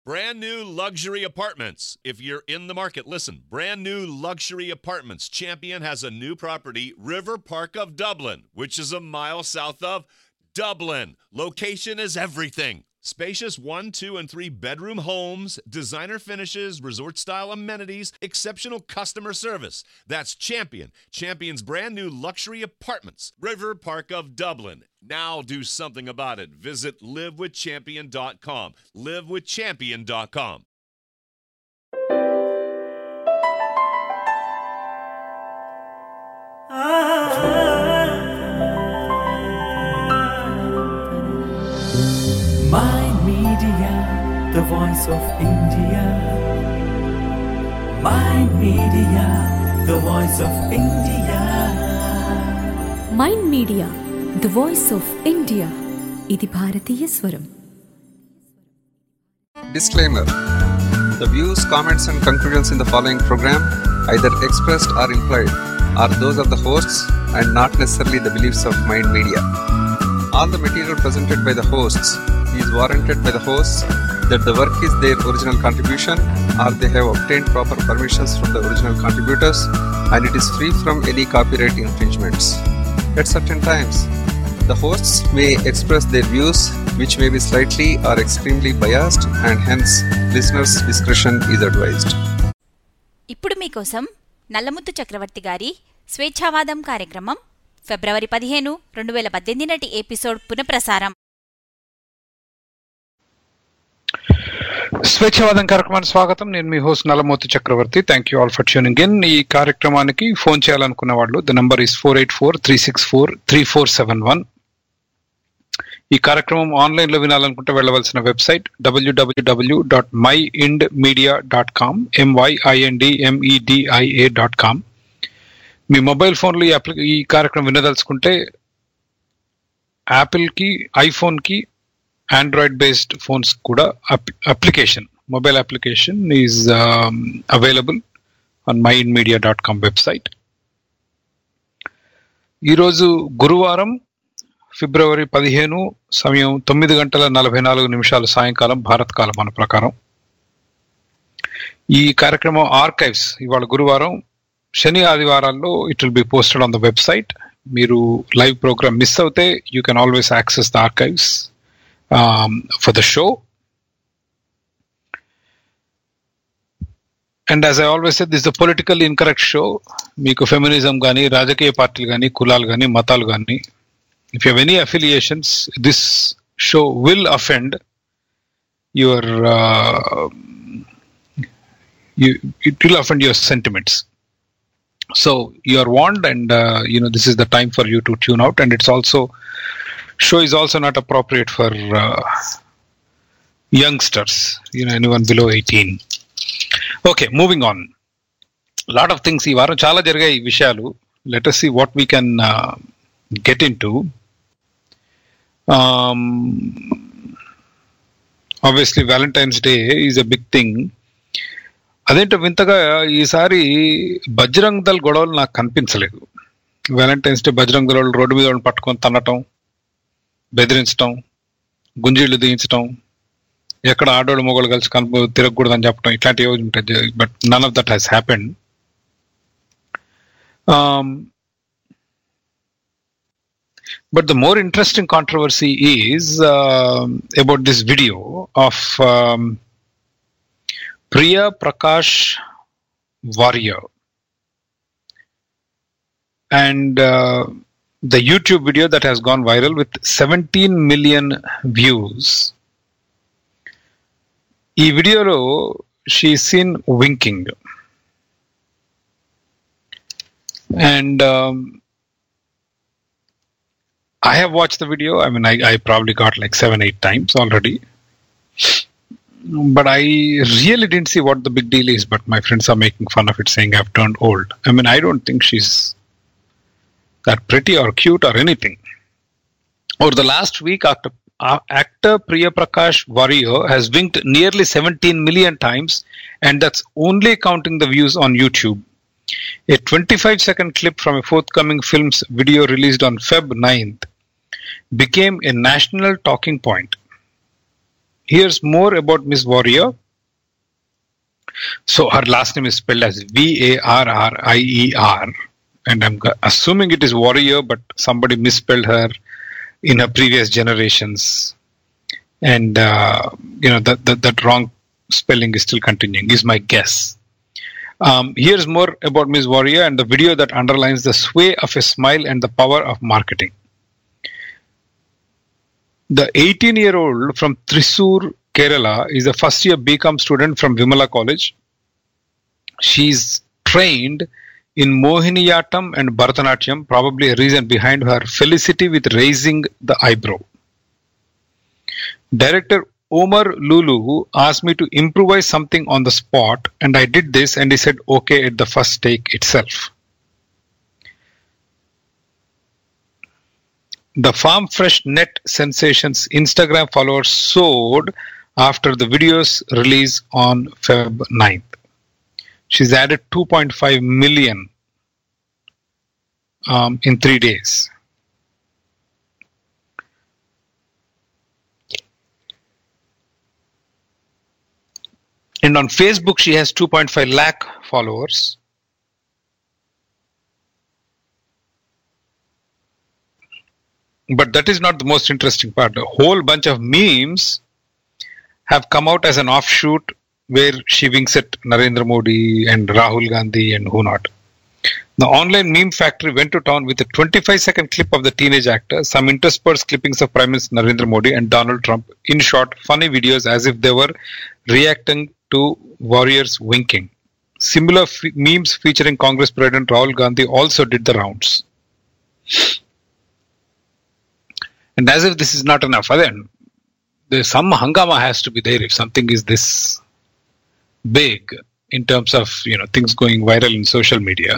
Brand new luxury apartments. If you're in the market, listen. Brand new luxury apartments. Champion has a new property, River Park of Dublin, which is a mile south of Dublin. Location is everything. Spacious 1, 2, and 3 bedroom homes, designer finishes, resort-style amenities, exceptional customer service. That's Champion. Champion's brand new luxury apartments, River Park of Dublin. Now do something about it. Visit livewithchampion.com. livewithchampion.com. Mind Media, the voice of India. Mind Media, the voice of India. Mind media the voice of India. ఇది భారతీయ స్వరం. Disclaimer. The views, comments and conclusions in the following program, either expressed or implied, are those of the hosts and not necessarily the beliefs of Mind Media. All the material presented by the hosts is warranted by the hosts that the work is their original contribution or they have obtained proper permissions from the original contributors and it is free from any copyright infringements. At certain times, the hosts may express their views which may be slightly or extremely biased and hence listeners' discretion is advised. ఇప్పుడు మీకోసం నల్లముత్తు చక్రవర్తి గారి స్వేచ్ఛావాదం కార్యక్రమం ఫిబ్రవరి 15, 2018 నాటి episode పునఃప్రసారం. స్వేచ్ఛావాదం కార్యక్రమానికి స్వాగతం. నేను మీ host Nallamurthy Chakravarthy. Thank you all for tuning in. ఈ కార్యక్రమానికి ఫోన్ చేయాలనుకున్న వాళ్ళు ద నంబర్ ఈస్ 484-364-3471. ఈ కార్యక్రమం ఆన్లైన్ లో వినాలనుకుంటే వెళ్ళవలసిన వెబ్సైట్ www.myindmedia.com myindmedia.com. మీ మొబైల్ ఫోన్లో ఈ కార్యక్రమం వినదలుచుకుంటే యాపిల్ కి, ఐఫోన్ కి, ఆండ్రాయిడ్ బేస్డ్ ఫోన్స్ కూడా application, mobile application is available on myindmedia.com website. ఈరోజు గురువారం ఫిబ్రవరి 15, సమయం 9:44 సాయంకాలం భారత కాలమాన ప్రకారం. ఈ కార్యక్రమం ఆర్కైవ్స్ ఇవాళ గురువారం, శని ఆదివారాల్లో it will be posted on the website. మీరు లైవ్ ప్రోగ్రామ్ మిస్ అవుతే you can always access the archives for the show. And as I always said, this is a politically incorrect show. మీకు feminism కానీ, రాజకీయ పార్టీలు కానీ, కులాలు కానీ, మతాలు కానీ, if you have any affiliations, this show will offend your it will offend your sentiments. So you are warned, and this is the time for you to tune out. And it's also show is also not appropriate for youngsters, anyone below 18. Okay, moving on. A lot of things ఈ వారం చాలా జరిగాయి విషయాలు. Let us see what we can get into. Obviously Valentine's Day is a big thing. అదేంటో వింతగా ఈసారి బజరంగ్ దళ్ గొడవలు నాకు కనిపించలేదు. Valentine's Day Bajrang Dal road మీద పట్టుకొని తన్నటం, బెదిరించడం, గుంజీళ్లు దించడం, ఎక్కడ ఆడోళ్ళు మొగోళ్ళు కలిసి తిరగకూడదని చెప్పడం, ఇట్లాంటివి ఉంటాయి. But none of that has happened. But the more interesting controversy is about this video of Priya Prakash Warrior. And the YouTube video that has gone viral with 17 million views. ఈ వీడియోలో she is seen winking. And I have watched the video. I mean, I probably got like 7-8 times already. But I really didn't see what the big deal is. But my friends are making fun of it, saying I've turned old. I mean, I don't think she's that pretty or cute or anything. Over the last week, actor Priya Prakash Warrior has winked nearly 17 million times, and that's only counting the views on YouTube. A 25-second clip from a forthcoming film's video released on Feb 9th became a national talking point. Here's more about Miss Warrior. So her last name is spelled as Varrier, and I'm assuming it is Warrior, but somebody misspelled her in her previous generations, and that wrong spelling is still continuing, is my guess. Here's more about Miss Warrior and the video that underlines the sway of a smile and the power of marketing. The 18-year-old from Thrissur, Kerala, is a first-year BCom student from Vimala College. She's trained in Mohiniyattam and Bharatanatyam, probably a reason behind her felicity with raising the eyebrow. Director Omar Lulu asked me to improvise something on the spot, and I did this, and he said okay at the first take itself. The Farm Fresh Net sensation's Instagram followers soared after the video's release on Feb 9th. She's added 2.5 million in 3 days. And on Facebook, she has 2.5 lakh followers. But that is not the most interesting part. A whole bunch of memes have come out as an offshoot where she winks at Narendra Modi and Rahul Gandhi and who not. The online meme factory went to town with a 25-second clip of the teenage actor, some interspersed clippings of Prime Minister Narendra Modi and Donald Trump. In short, funny videos as if they were reacting to warriors winking. Similar memes featuring Congress President Rahul Gandhi also did the rounds. And as if this is not enough, then there's some hangama has to be there if something is this big in terms of things going viral in social media.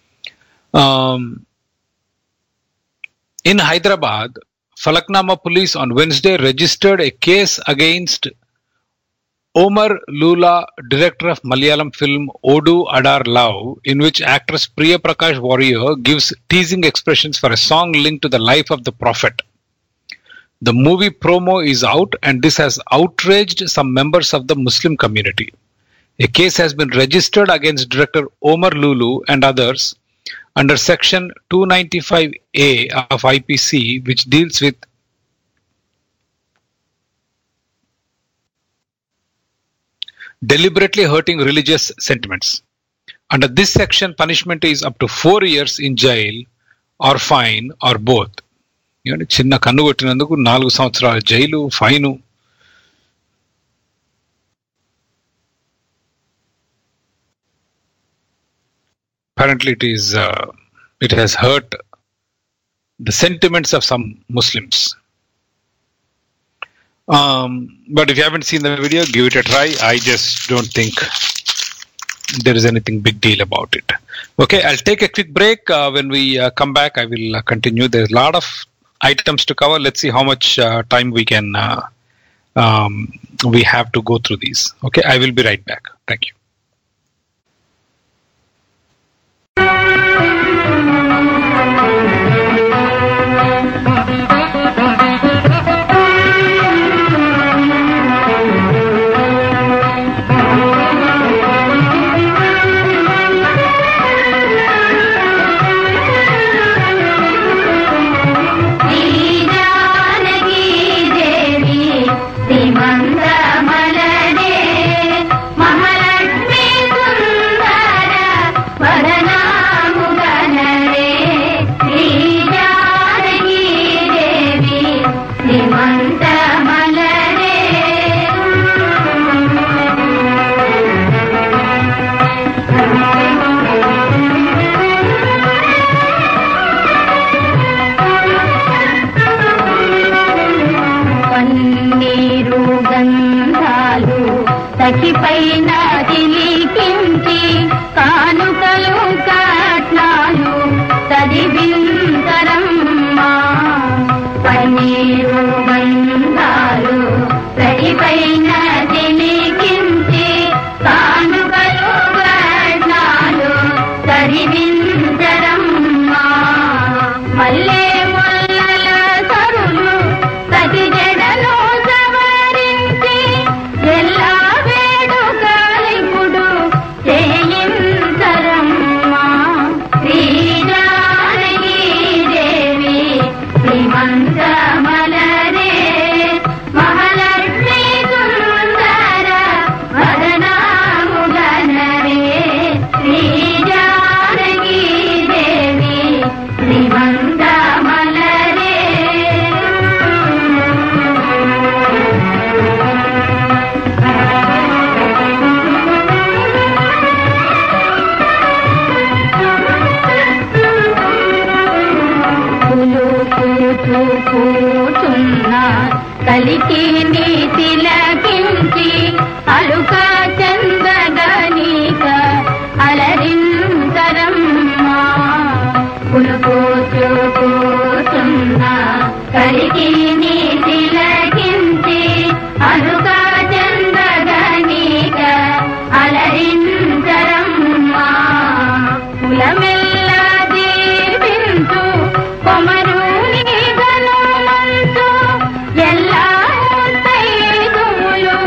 In Hyderabad, Falaknama police on Wednesday registered a case against Omar Lula, director of Malayalam film Odu Adar Love, in which actress Priya Prakash Warrior gives teasing expressions for a song linked to the life of the Prophet. The movie promo is out, and this has outraged some members of the Muslim community. A case has been registered against director Omar Lulu and others under section 295A of IPC, which deals with deliberately hurting religious sentiments. Under this section, punishment is up to 4 years in jail or fine or both. చిన్న కన్ను కొట్టినందుకు 4 సంవత్సరాల జైలు, fine. Apparently it has hurt the sentiments of some Muslims. But if you haven't seen the video, give it a try. I just don't think there is anything big deal about it. Okay, I'll take a quick break. When we come back, I will continue. There's a lot of items to cover. Let's see how much time we can we have to go through these. Okay, I will be right back. Thank you. మల్లె ముల్లల సరులు సతి జడను సవరించి కలికి నీతిలకించి అలుక చందగనీక అలరింతరమ్మా పులుకోచుకోతున్న కలికి నీతిలకించి అలుక చందగనీక అలరింతరమ్మా కులమెల్ల దీపించు కొమరుని గనుమంచు ఎల్లా తైదులు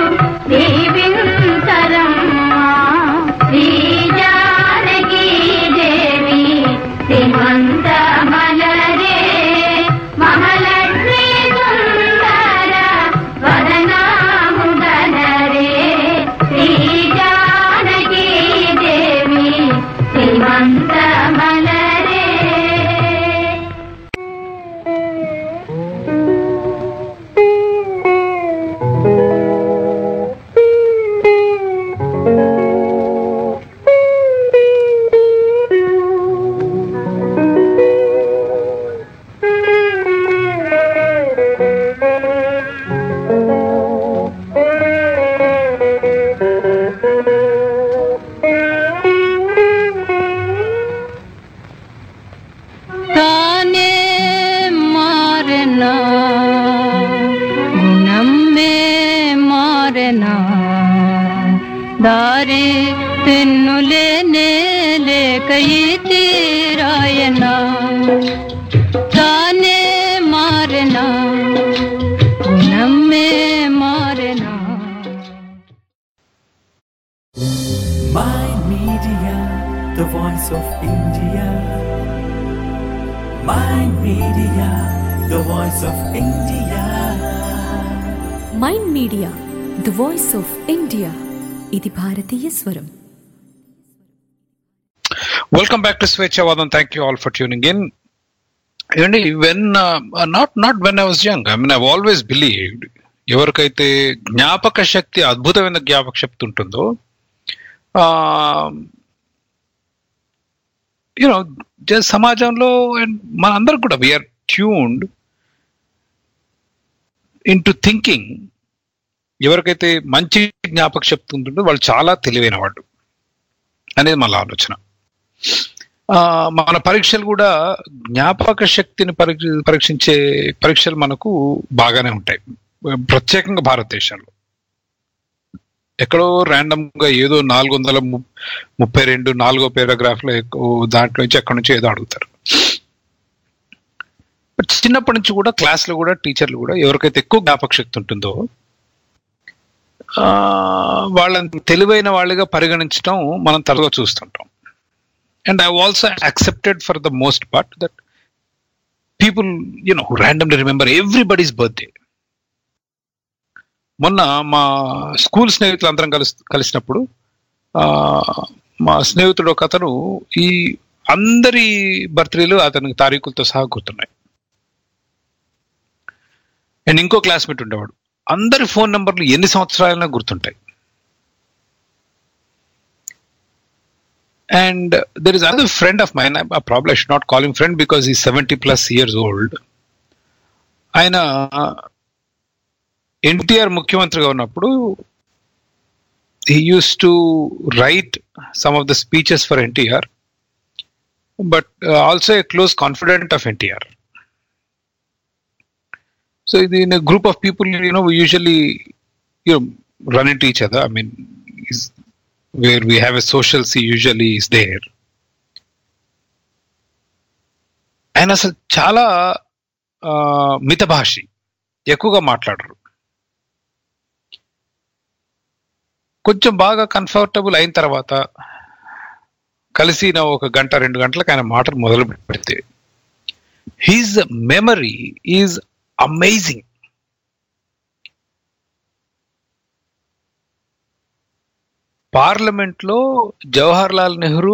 దీపించరమ్మా శ్రీ జానకి దేవి శ్రీమంత మలరే మహాలక్ష్మి సుందర వదనాముదనరే శ్రీ జానకి దేవి శ్రీమంత మలరే. ताने मारना नम्मे मारना दारे तेनु लेने ले कई तेरायना ताने मारना नम्मे मारना. Mind Media, the voice of India. Mind Media, the voice of India. Mind media the voice of India ఇది భారతీయ స్వరం. Welcome back to Swechhavadam. Thank you all for tuning in. Not when I was young. I mean, I've always believed ఎవరికైతే జ్ఞాపక శక్తి అద్భుతమైన జ్ఞాపక శక్తి ఉంటుందో సమాజంలో మనందరం కూడా we're tuned in to thinking ఎవరికైతే మంచి జ్ఞాపక శక్తి ఉంటుందో వాళ్ళు చాలా తెలివైన వాళ్ళు అనేది మన ఆలోచన. మన పరీక్షలు కూడా జ్ఞాపక శక్తిని పరీక్షించే పరీక్షలు మనకు బాగానే ఉంటాయి, ప్రత్యేకంగా భారతదేశంలో. ఎక్కడో ర్యాండమ్ గా ఏదో 432 4వ పారాగ్రాఫ్ లో దాంట్లో నుంచి ఎక్కడి నుంచి ఏదో అడుగుతారు. చిన్నప్పటి నుంచి కూడా క్లాస్లో కూడా టీచర్లు కూడా ఎవరికైతే ఎక్కువ జ్ఞాపక శక్తి ఉంటుందో వాళ్ళని తెలివైన వాళ్ళుగా పరిగణించడం మనం తరచుగా చూస్తుంటాం. And I also accepted for the most part that people who randomly remember everybody's birthday. మొన్న మా స్కూల్ స్నేహితులు అందరం కలిసినప్పుడు మా స్నేహితుడు ఒక అతను ఈ అందరి బర్త్డేలు అతనికి తారీఖులతో సహా గుర్తున్నాయి. అండ్ ఇంకో క్లాస్మేట్ ఉండేవాడు, అందరి ఫోన్ నెంబర్లు ఎన్ని సంవత్సరాలైనా గుర్తుంటాయి. And there is another friend of mine, problem I should not call him friend because ఈ 70+ years old. ఆయన ఎన్టీఆర్ ముఖ్యమంత్రిగా ఉన్నప్పుడు he used to write some of the speeches for NTR, but also a close confidant of NTR. So in a group of people, we usually run into each other. I mean, where we have a social C usually is there. And అసలు చాలా మితభాషి, ఎక్కువగా మాట్లాడరు. కొంచెం బాగా comfortable అయిన తర్వాత కలిసిన 1 గంట 2 గంటలకు ఆయన మాటలు మొదలు పెడితే హిజ్ మెమరీ ఈజ్ అమేజింగ్. పార్లమెంట్లో జవహర్ లాల్ నెహ్రూ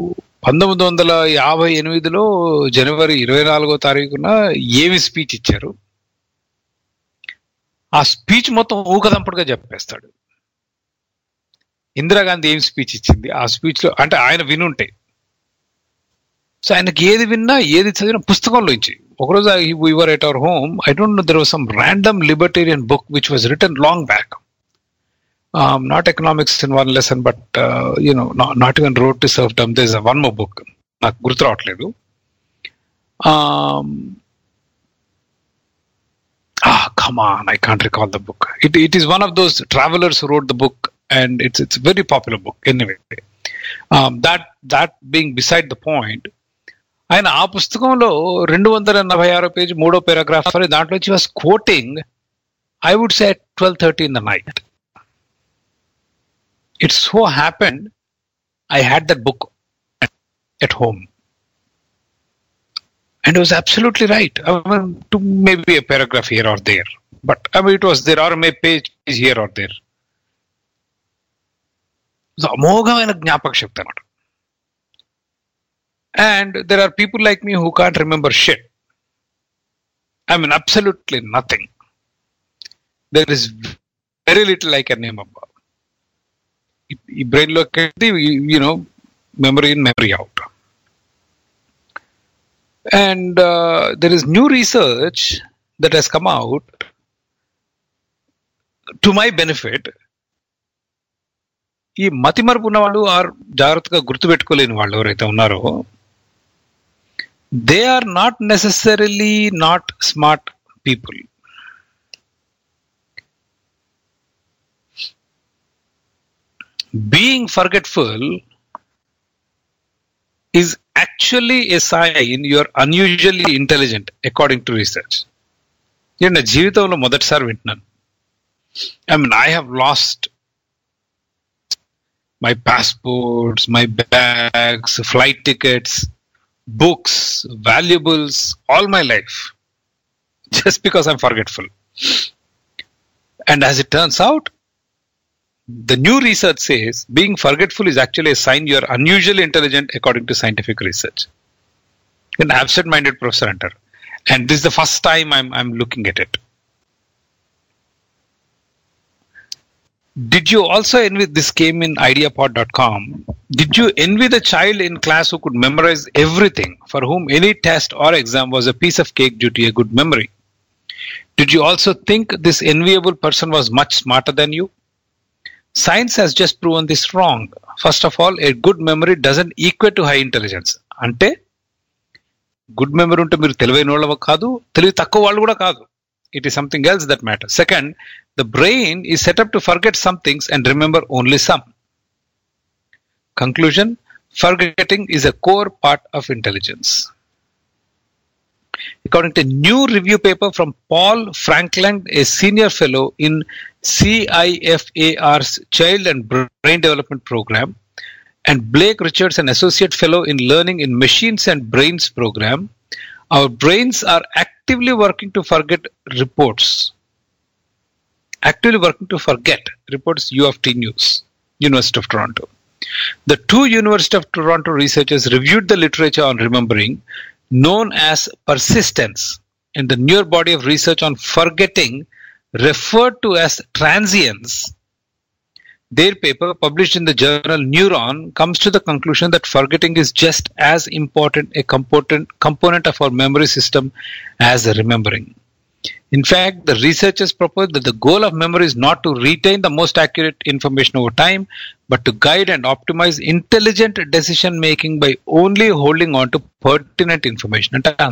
1958లో జనవరి 24వ తారీఖున ఏమి స్పీచ్ ఇచ్చారు, ఆ స్పీచ్ మొత్తం ఊకదంపుడుగా చెప్పేస్తాడు. ఇందిరాగాంధీ ఏం స్పీచ్ ఇచ్చింది, ఆ స్పీచ్ లో అంటే ఆయన వినుంటే, సో ఆయనకి ఏది విన్నా ఏది చదివినా పుస్తకంలో నుంచి we were at our home. I don't know, there was some random libertarian book which was written long back. Not economics in one lesson, but not even Road to Serfdom. There's one more book. Come on, I can't recall the book. It is one of those travelers who wrote the book, and it's a very popular book anyway. That being beside the point, ఆయన ఆ పుస్తకంలో 246 page 3వ paragraph దాంట్లో he was quoting, I would say at 12:30 in the night. It so happened I had that book at home. And it was absolutely right. I mean, to maybe a paragraph here or there. But I mean, it was there, or maybe page here or there. So, అమోఘమైన జ్ఞాపక శక్తి అన్నమాట. And there are people like me who can't remember shit. I mean, absolutely nothing. There is very little I can name about. ఈ brain లో memory in, memory out. And there is new research that has come out to my benefit. ఈ మతిమరుపు ఉన్న వాళ్ళు are జాగ్రత్తగా గుర్తుపెట్టుకోలేని వాళ్ళు ఎవరైతే ఉన్నారో, they are not necessarily not smart people. Being forgetful is actually a sign you are unusually intelligent, according to research. నేను నా జీవితంలో మొదటిసారి వింటున్నాను. I mean, I have lost my passports, my bags, flight tickets, books, valuables, all my life, just because I'm forgetful. And as it turns out, the new research says being forgetful is actually a sign you are unusually intelligent, according to scientific research. An absent-minded professor enter, and this is the first time I'm looking at it. Did you also envy, this came in ideapod.com, did you envy the child in class who could memorize everything, for whom any test or exam was a piece of cake due to a good memory? Did you also think this enviable person was much smarter than you? Science has just proven this wrong. First of all, a good memory doesn't equate to high intelligence. Ante good memory unte meer తెలివైనోళ్ళవ కాదు, తెలివి తక్కువ వాళ్ళు కూడా కాదు. It is something else that matters. Second, the brain is set up to forget some things and remember only some. Conclusion, forgetting is a core part of intelligence. According to a new review paper from Paul Franklin, a senior fellow in CIFAR's Child and Brain Development Program, and Blake Richards, an associate fellow in Learning in Machines and Brains Program, our brains are actively working to forget reports. Reports U of T News, University of Toronto. The two University of Toronto researchers reviewed the literature on remembering, known as persistence, and the newer body of research on forgetting, referred to as transience. Their paper, published in the journal Neuron, comes to the conclusion that forgetting is just as important a component of our memory system as remembering. In fact, the researchers propose that the goal of memory is not to retain the most accurate information over time, but to guide and optimize intelligent decision making by only holding on to pertinent information.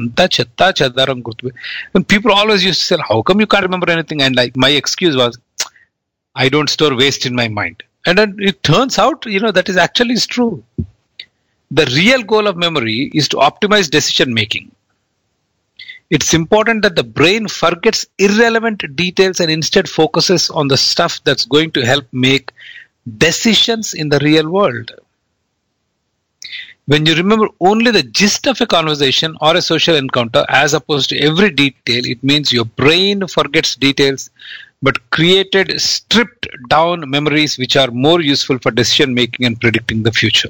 And people always used to say, how come you can't remember anything? And like my excuse was, I don't store waste in my mind. And then it turns out, that is actually true. The real goal of memory is to optimize decision making. It's important that the brain forgets irrelevant details and instead focuses on the stuff that's going to help make decisions in the real world. When you remember only the gist of a conversation or a social encounter as opposed to every detail, it means your brain forgets details but created stripped down memories which are more useful for decision making and predicting the future.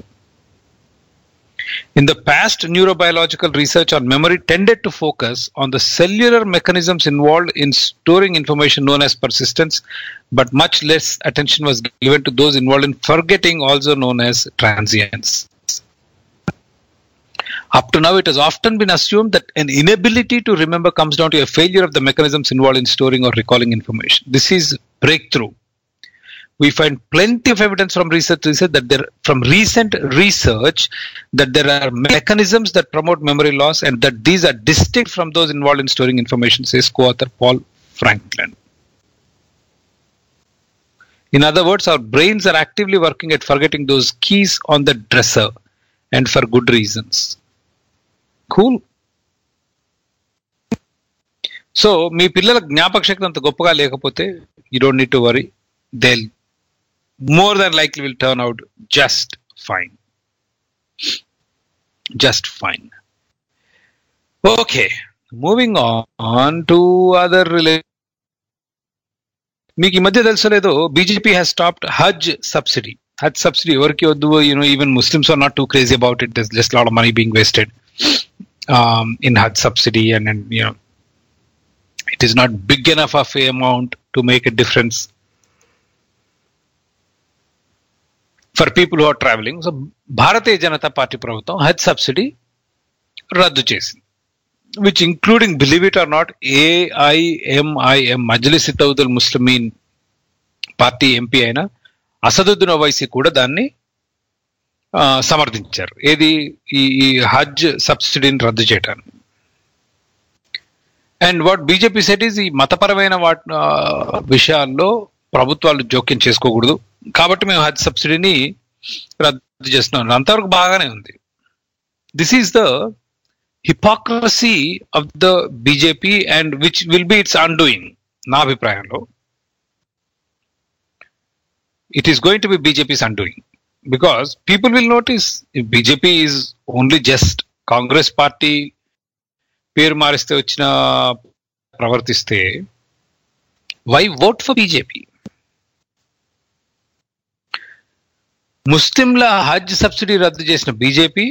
In the past, neurobiological research on memory tended to focus on the cellular mechanisms involved in storing information known as persistence, but much less attention was given to those involved in forgetting, also known as transience. Up to now, it has often been assumed that an inability to remember comes down to a failure of the mechanisms involved in storing or recalling information. This is breakthrough. We find plenty of evidence from recent research that there are mechanisms that promote memory loss and that these are distinct from those involved in storing information, says co-author Paul Franklin. In other words, our brains are actively working at forgetting those keys on the dresser, and for good reasons. Cool. So, మీ పిల్లల జ్ఞాపక శక్తి అంత గొప్పగా లేకపోతే you don't need to worry. They'll more than likely will turn out just fine. Just fine. Okay. Moving on to other related. మీకు ఈ మధ్య తెలుసలేదో BJP has stopped Haj subsidy. Haj subsidy ఎవరికి వద్దు, even Muslims are not too crazy about it. There's just lot of money being wasted in Haj subsidy, and it is not big enough of a amount to make a difference for people who are travelling. So Bharatiya Janata Party ప్రభుత్వం Haj subsidy రద్దు చేసింది, which including, believe it or not, AIMIM Majlis Ittihadul Muslimin party MP అయిన అసదుద్దీన్ ఓవైసీ కూడా దాన్ని సమర్థించారు. ఏది ఈ హజ్ సబ్సిడీని రద్దు చేయటాన్ని. And what BJP set is, ఈ మతపరమైన విషయాల్లో ప్రభుత్వాలు జోక్యం చేసుకోకూడదు కాబట్టి మేము హజ్ సబ్సిడీని రద్దు చేస్తున్నాం. అంతవరకు బాగానే ఉంది. This is the hypocrisy of the BJP and which will be its undoing. నా అభిప్రాయంలో it is going to be BJP's undoing, because people will notice if BJP is only just Congress party పేరు మారిస్తే వచ్చిన ప్రవర్తిస్తే, why vote for BJP? ముస్లింల హజ్ subsidy రద్దు చేసిన BJP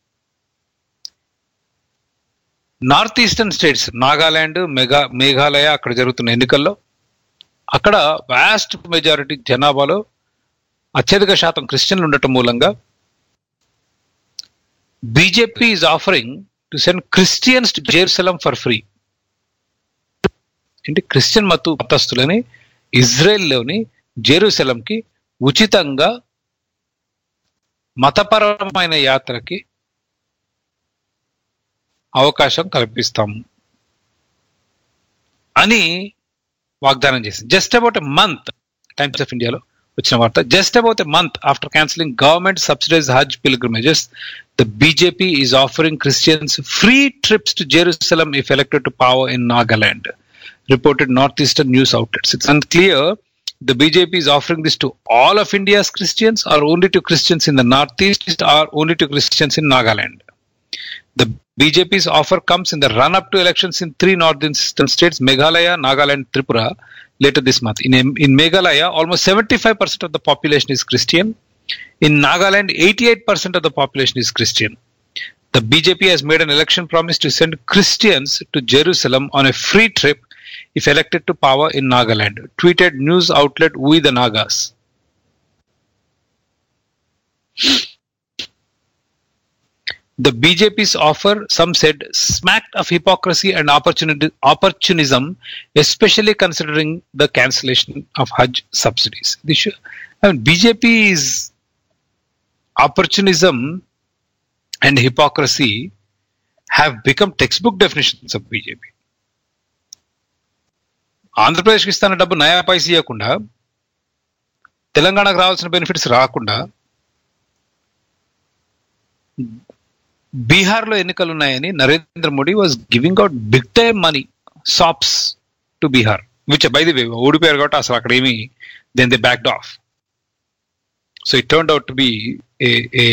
north eastern states, Nagaland, Meghalaya, అక్కడ జరుగుతున్న ఎన్నికల్లో అక్కడ వాస్ట్ మెజారిటీ జనాభాలో అత్యధిక శాతం క్రిస్టియన్లు ఉండటం మూలంగా BJP is offering to send Christians to Jerusalem for free. అంటే క్రిస్టియన్ మతస్థులని ఇజ్రాయెల్లోని జెరూసలంకి ఉచితంగా మతపరమైన యాత్రకి అవకాశం కల్పిస్తాము అని వాగ్దానం చేసింది. Just about a month, Times of ఇండియాలో వచ్చిన వార్త, just about a month after cancelling government subsidised Haj pilgrimages, the BJP is offering Christians free trips to Jerusalem if elected to power in Nagaland, reported northeastern news outlets. It's unclear the BJP is offering this to all of India's Christians or only to Christians in the northeast or only to Christians in Nagaland. The BJP's offer comes in the run-up to elections in 3 northeastern states, Meghalaya, Nagaland, Tripura, later this month. In Meghalaya, almost 75% of the population is Christian. In Nagaland, 88% of the population is Christian. The BJP has made an election promise to send Christians to Jerusalem on a free trip if elected to power in Nagaland, tweeted news outlet We the Nagas. The BJP's offer, some said, smacked of hypocrisy and opportunism, especially considering the cancellation of Hajj subsidies. BJP's opportunism and hypocrisy have become textbook definitions of BJP. ఆంధ్రప్రదేశ్కి ఇస్తున్న డబ్బు నయా పైసా ఇవ్వకుండా, తెలంగాణకు రావాల్సిన benefits రాకుండా, బీహార్లో ఎన్నికలు ఉన్నాయని Narendra Modi was giving out big time money, sops to Bihar, which by the way ఓడిపోయారు కాబట్టి అసలు అక్కడ ఏమి, then they backed off. So it turned out to be a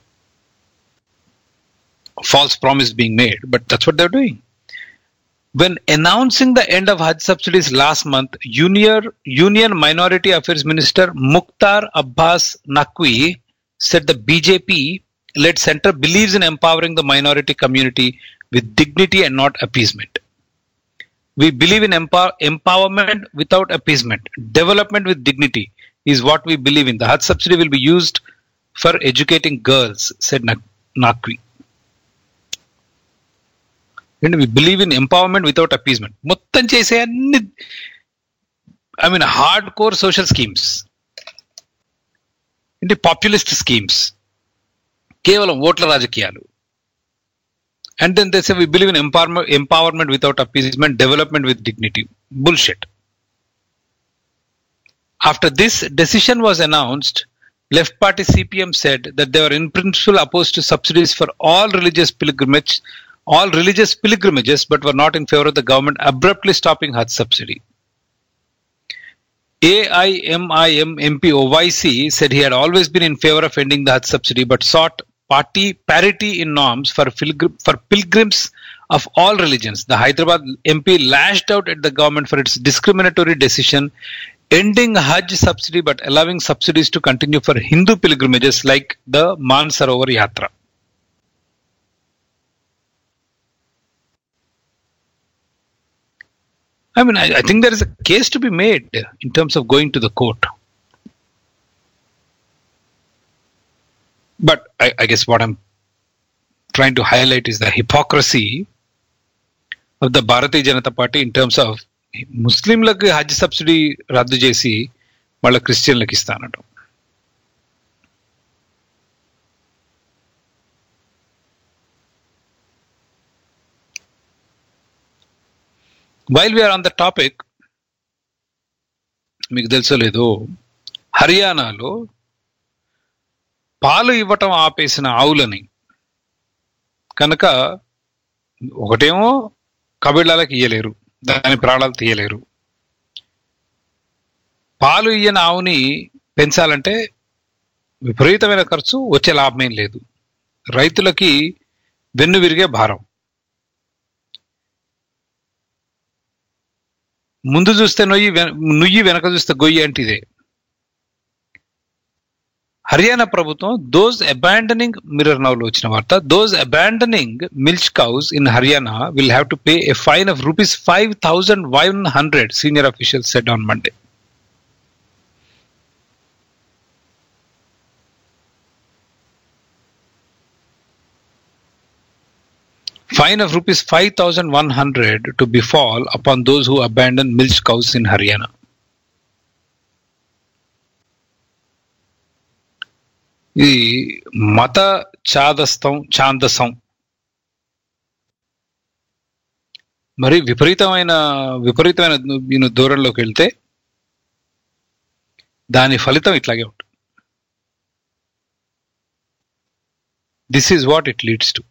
false promise being made, but that's what they're doing. When announcing the end of Hajj subsidies last month, Union Minority Affairs Minister Mukhtar Abbas Naqvi said the BJP-led center believes in empowering the minority community with dignity and not appeasement. We believe in empowerment without appeasement. Development with dignity is what we believe in. The Hajj subsidy will be used for educating girls, said Naqvi. And we believe in empowerment without appeasement. మొత్తం చేసే అన్ని hard core social schemes, అంటే populist schemes, కేవలం ఓట్ల రాజకీయాలు. And then they say we believe in empowerment without appeasement, development with dignity. Bullshit. After this decision was announced, left party CPM said that they were in principle opposed to subsidies for all religious pilgrimages, but were not in favor of the government abruptly stopping Hajj subsidy. AIMIM MP OYC said he had always been in favor of ending the Hajj subsidy, but sought parity in norms for pilgrims of all religions. The Hyderabad MP lashed out at the government for its discriminatory decision ending Hajj subsidy but allowing subsidies to continue for Hindu pilgrimages like the Mansarovar Yatra. I think there is a case to be made in terms of going to the court. But I guess what I'm trying to highlight is the hypocrisy of the Bharatiya Janata Party in terms of ముస్లింలకు హజ్ subsidy రద్దు చేసి వాళ్ళ క్రిస్టియన్లకు ఇస్తానట. While we are on the topic, మీకు తెలుసో లేదో, హర్యానాలో పాలు ఇవ్వటం ఆపేసిన ఆవులని కనుక ఒకటేమో కబీళ్ళకి ఇయ్యలేరు, దాని ప్రాణాలు తీయలేరు. పాలు ఇయ్యని ఆవుని పెంచాలంటే విపరీతమైన ఖర్చు, వచ్చే లాభమేం లేదు. రైతులకి వెన్ను విరిగే భారం. ముందు చూస్తే నుయ్యి వెనక చూస్తే గొయ్యి అంటే ఇదే. హర్యానా ప్రభుత్వం దోస్ అబాండనింగ్, మిర్రర్ నౌలో వచ్చిన వార్త, those abandoning milk cows in Haryana will have to pay a fine of ₹5,100, senior officials said on Monday. Fine of ₹5,100 to befall upon those who abandon milk cows in Haryana. ఇది మత ఛాందసం, మరి విపరీతమైన దూరంలోకి వెళ్తే దాని ఫలితం ఇట్లాగే ఉంటుంది. This is what it leads to.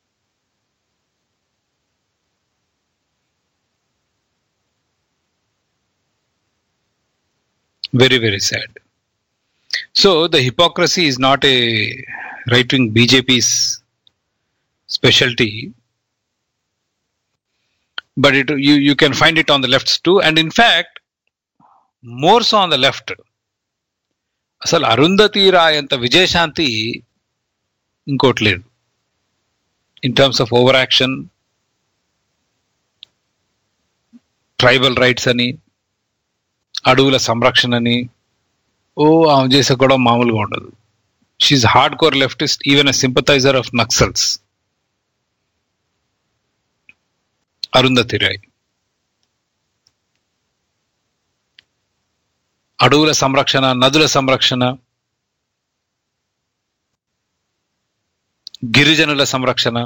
Very, very sad. So the hypocrisy is not a right-wing BJP's specialty, but you can find it on the lefts too, and in fact more so on the left. అసలు అరుంధతి రాయ్ అంత విజయశాంతి ఇంకోటి లేదు in terms of over action, tribal rights అని, అడవుల సంరక్షణ అని. ఆమె చేసే కూడా మామూలుగా ఉండదు. She's hard core leftist, even a sympathiser of Naxals. Arundhati Roy అడవుల సంరక్షణ, నదుల సంరక్షణ, గిరిజనుల సంరక్షణ,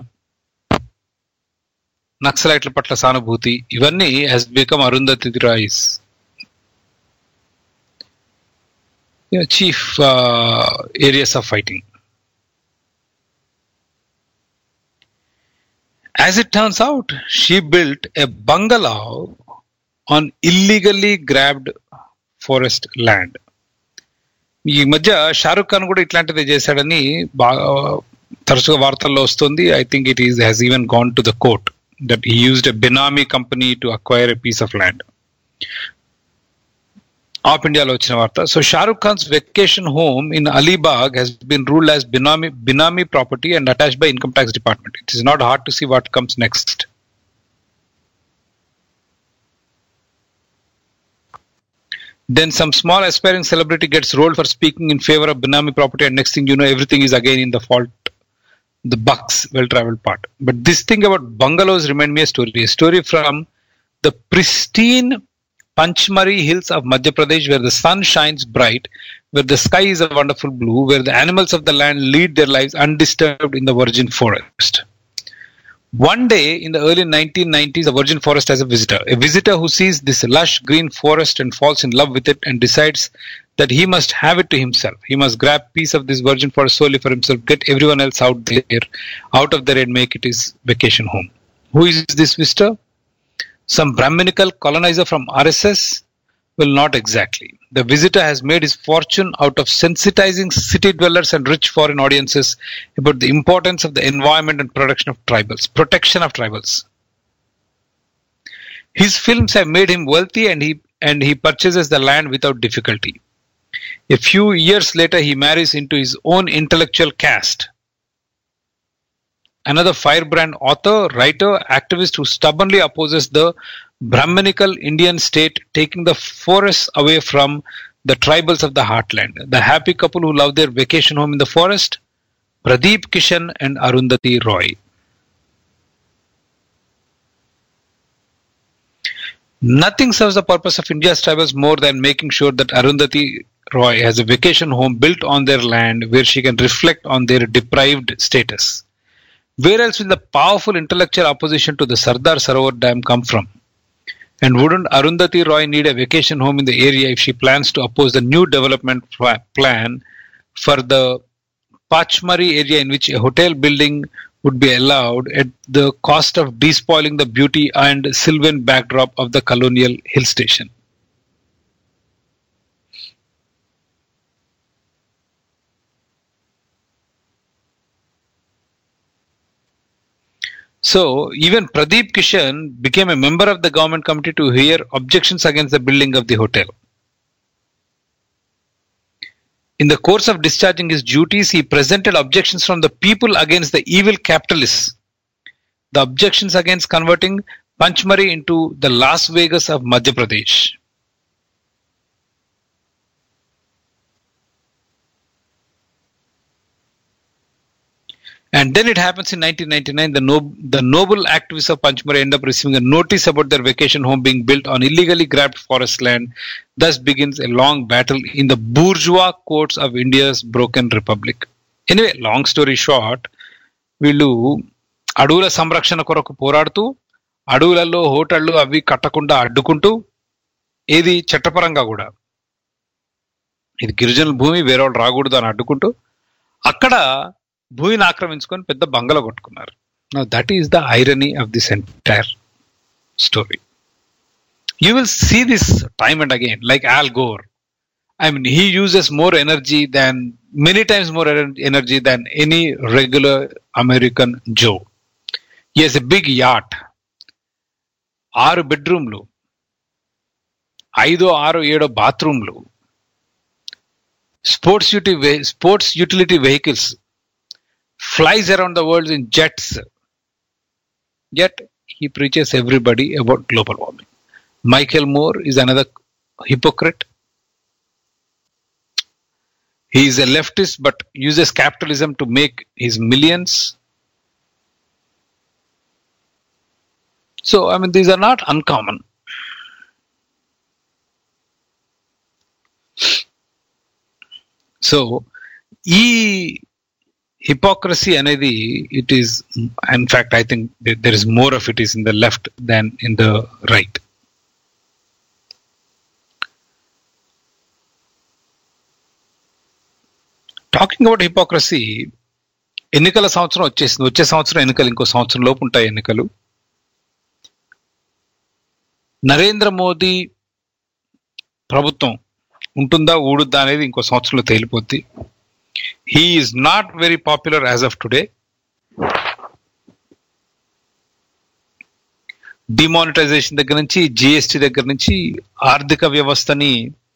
నక్సలైట్ల పట్ల సానుభూతి, ఇవన్నీ has become Arundhati Roy's chief areas of fighting. As it turns out, she built a bungalow on illegally grabbed forest land. ఈ మధ్య షారుఖ్ ఖాన్ కూడా ఇట్లాంటిదే చేశాడని బాగా తరచుగా వార్తల్లో వస్తుంది. I think it has even gone to the court that he used a Benami company to acquire a piece of land. ఆప్ ఇండియాలో వచ్చిన వార్త. So Shahrukh Khan's vacation home in Alibaug has been ruled as Benami property and attached by Income Tax Department. It is not hard to see what comes next. Then some small aspiring celebrity gets rolled for speaking in favor of Benami property, and next thing you know, everything is again in the fault. the Bucks, well-traveled part. But this thing about bungalows remind me a story from the pristine Panchmari hills of Madhya Pradesh, where the sun shines bright, where the sky is a wonderful blue, where the animals of the land lead their lives undisturbed in the virgin forest. One day in the early 1990s, the virgin forest has a visitor who sees this lush green forest and falls in love with it and decides that he must have it to himself. He must grab a piece of this virgin forest solely for himself, get everyone else out of there and make it his vacation home. Who is this visitor? Some Brahminical colonizer from RSS? Well, not exactly. The visitor has made his fortune out of sensitizing city dwellers and rich foreign audiences about the importance of the environment and protection of tribals. His films have made him wealthy, and he purchases the land without difficulty. A few years later, he marries into his own intellectual caste. Another firebrand author, writer, activist who stubbornly opposes the Brahminical Indian state, taking the forests away from the tribals of the heartland. The happy couple who love their vacation home in the forest, Pradeep Kishan and Arundhati Roy. Nothing serves the purpose of India's tribals more than making sure that Arundhati Roy has a vacation home built on their land where she can reflect on their deprived status. Where else will the powerful intellectual opposition to the Sardar Sarovar Dam come from? And wouldn't Arundhati Roy need a vacation home in the area if she plans to oppose the new development plan for the Pachmari area, in which a hotel building would be allowed at the cost of despoiling the beauty and sylvan backdrop of the colonial hill station? So, even Pradeep Kishan became a member of the government committee to hear objections against the building of the hotel. In the course of discharging his duties, he presented objections from the people against the evil capitalists. The objections against converting Panchmari into the Las Vegas of Madhya Pradesh. And then it happens in 1999, the noble activists of Panchmari end up receiving a notice about their vacation home being built on illegally grabbed forest land. Thus begins a long battle in the bourgeois courts of India's broken republic. Anyway, long story short, వీళ్ళు అడవుల సంరక్షణ కొరకు పోరాడుతూ అడవులలో హోటళ్లు అవి కట్టకుండా అడ్డుకుంటూ, ఏది చట్టపరంగా కూడా ఇది గిరిజనుల భూమి వేరే వాళ్ళు రాకూడదు అని అడ్డుకుంటూ అక్కడ భూమిని ఆక్రమించుకొని పెద్ద బంగళ కొట్టుకున్నారు. Now that is the irony of this entire story. You will see this time and again, like Al Gore. I mean, he uses many times more energy than any regular American Joe. He has a big yacht, 6 bedroomlu, 5, 6, 7 bathroomlu, sports utility vehicles, flies around the world in jets. Yet he preaches everybody about global warming. Michael Moore is another hypocrite. He is a leftist but uses capitalism to make his millions. So, I mean, these are not uncommon. So, hypocrisy anedi, it is, in fact, I think there is more of it is in the left than in the right. Talking about hypocrisy, ఎన్నికల సంవత్సరం వచ్చేసింది. వచ్చే సంవత్సరం ఎన్నికలు, ఇంకో సంవత్సరం లోపు ఉంటాయి ఎన్నికలు. నరేంద్ర మోదీ ప్రభుత్వం ఉంటుందా ఊడుద్దా అనేది ఇంకో సంవత్సరంలో తేలిపోద్ది. He is not very popular as of today. Demonetisation దగ్గర నుంచి, జిఎస్టీ దగ్గర నుంచి, ఆర్థిక వ్యవస్థని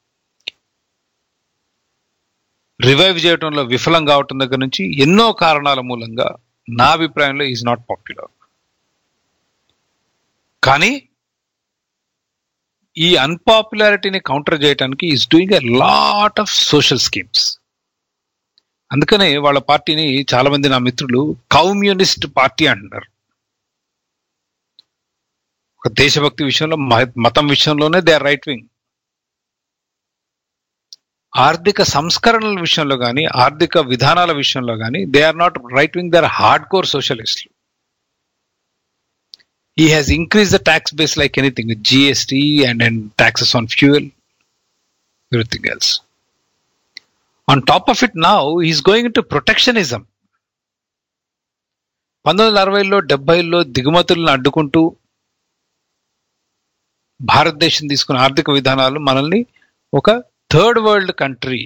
రివైవ్ చేయడంలో విఫలం కావటం దగ్గర నుంచి ఎన్నో కారణాల మూలంగా నా అభిప్రాయంలో ఈజ్ నాట్ పాపులర్. కానీ ఈ అన్పాపులారిటీని కౌంటర్ చేయడానికి is doing a lot of social schemes. అందుకనే వాళ్ళ పార్టీని చాలా మంది నా మిత్రులు కమ్యూనిస్ట్ పార్టీ అంటున్నారు. ఒక దేశభక్తి విషయంలో, మతం విషయంలోనే దే ఆర్ రైట్ వింగ్. ఆర్థిక సంస్కరణల విషయంలో కానీ, ఆర్థిక విధానాల విషయంలో కానీ they are not right wing, they are hard core సోషలిస్టులు. He has increased the tax base like anything with GST and taxes on fuel, everything else. On top of it now, he is going into protectionism. 1960లో 70లో దిగుమతులను అడ్డుకుంటూ భారతదేశం తీసుకున్న ఆర్థిక విధానాలు మనల్ని ఒక థర్డ్ వరల్డ్ కంట్రీ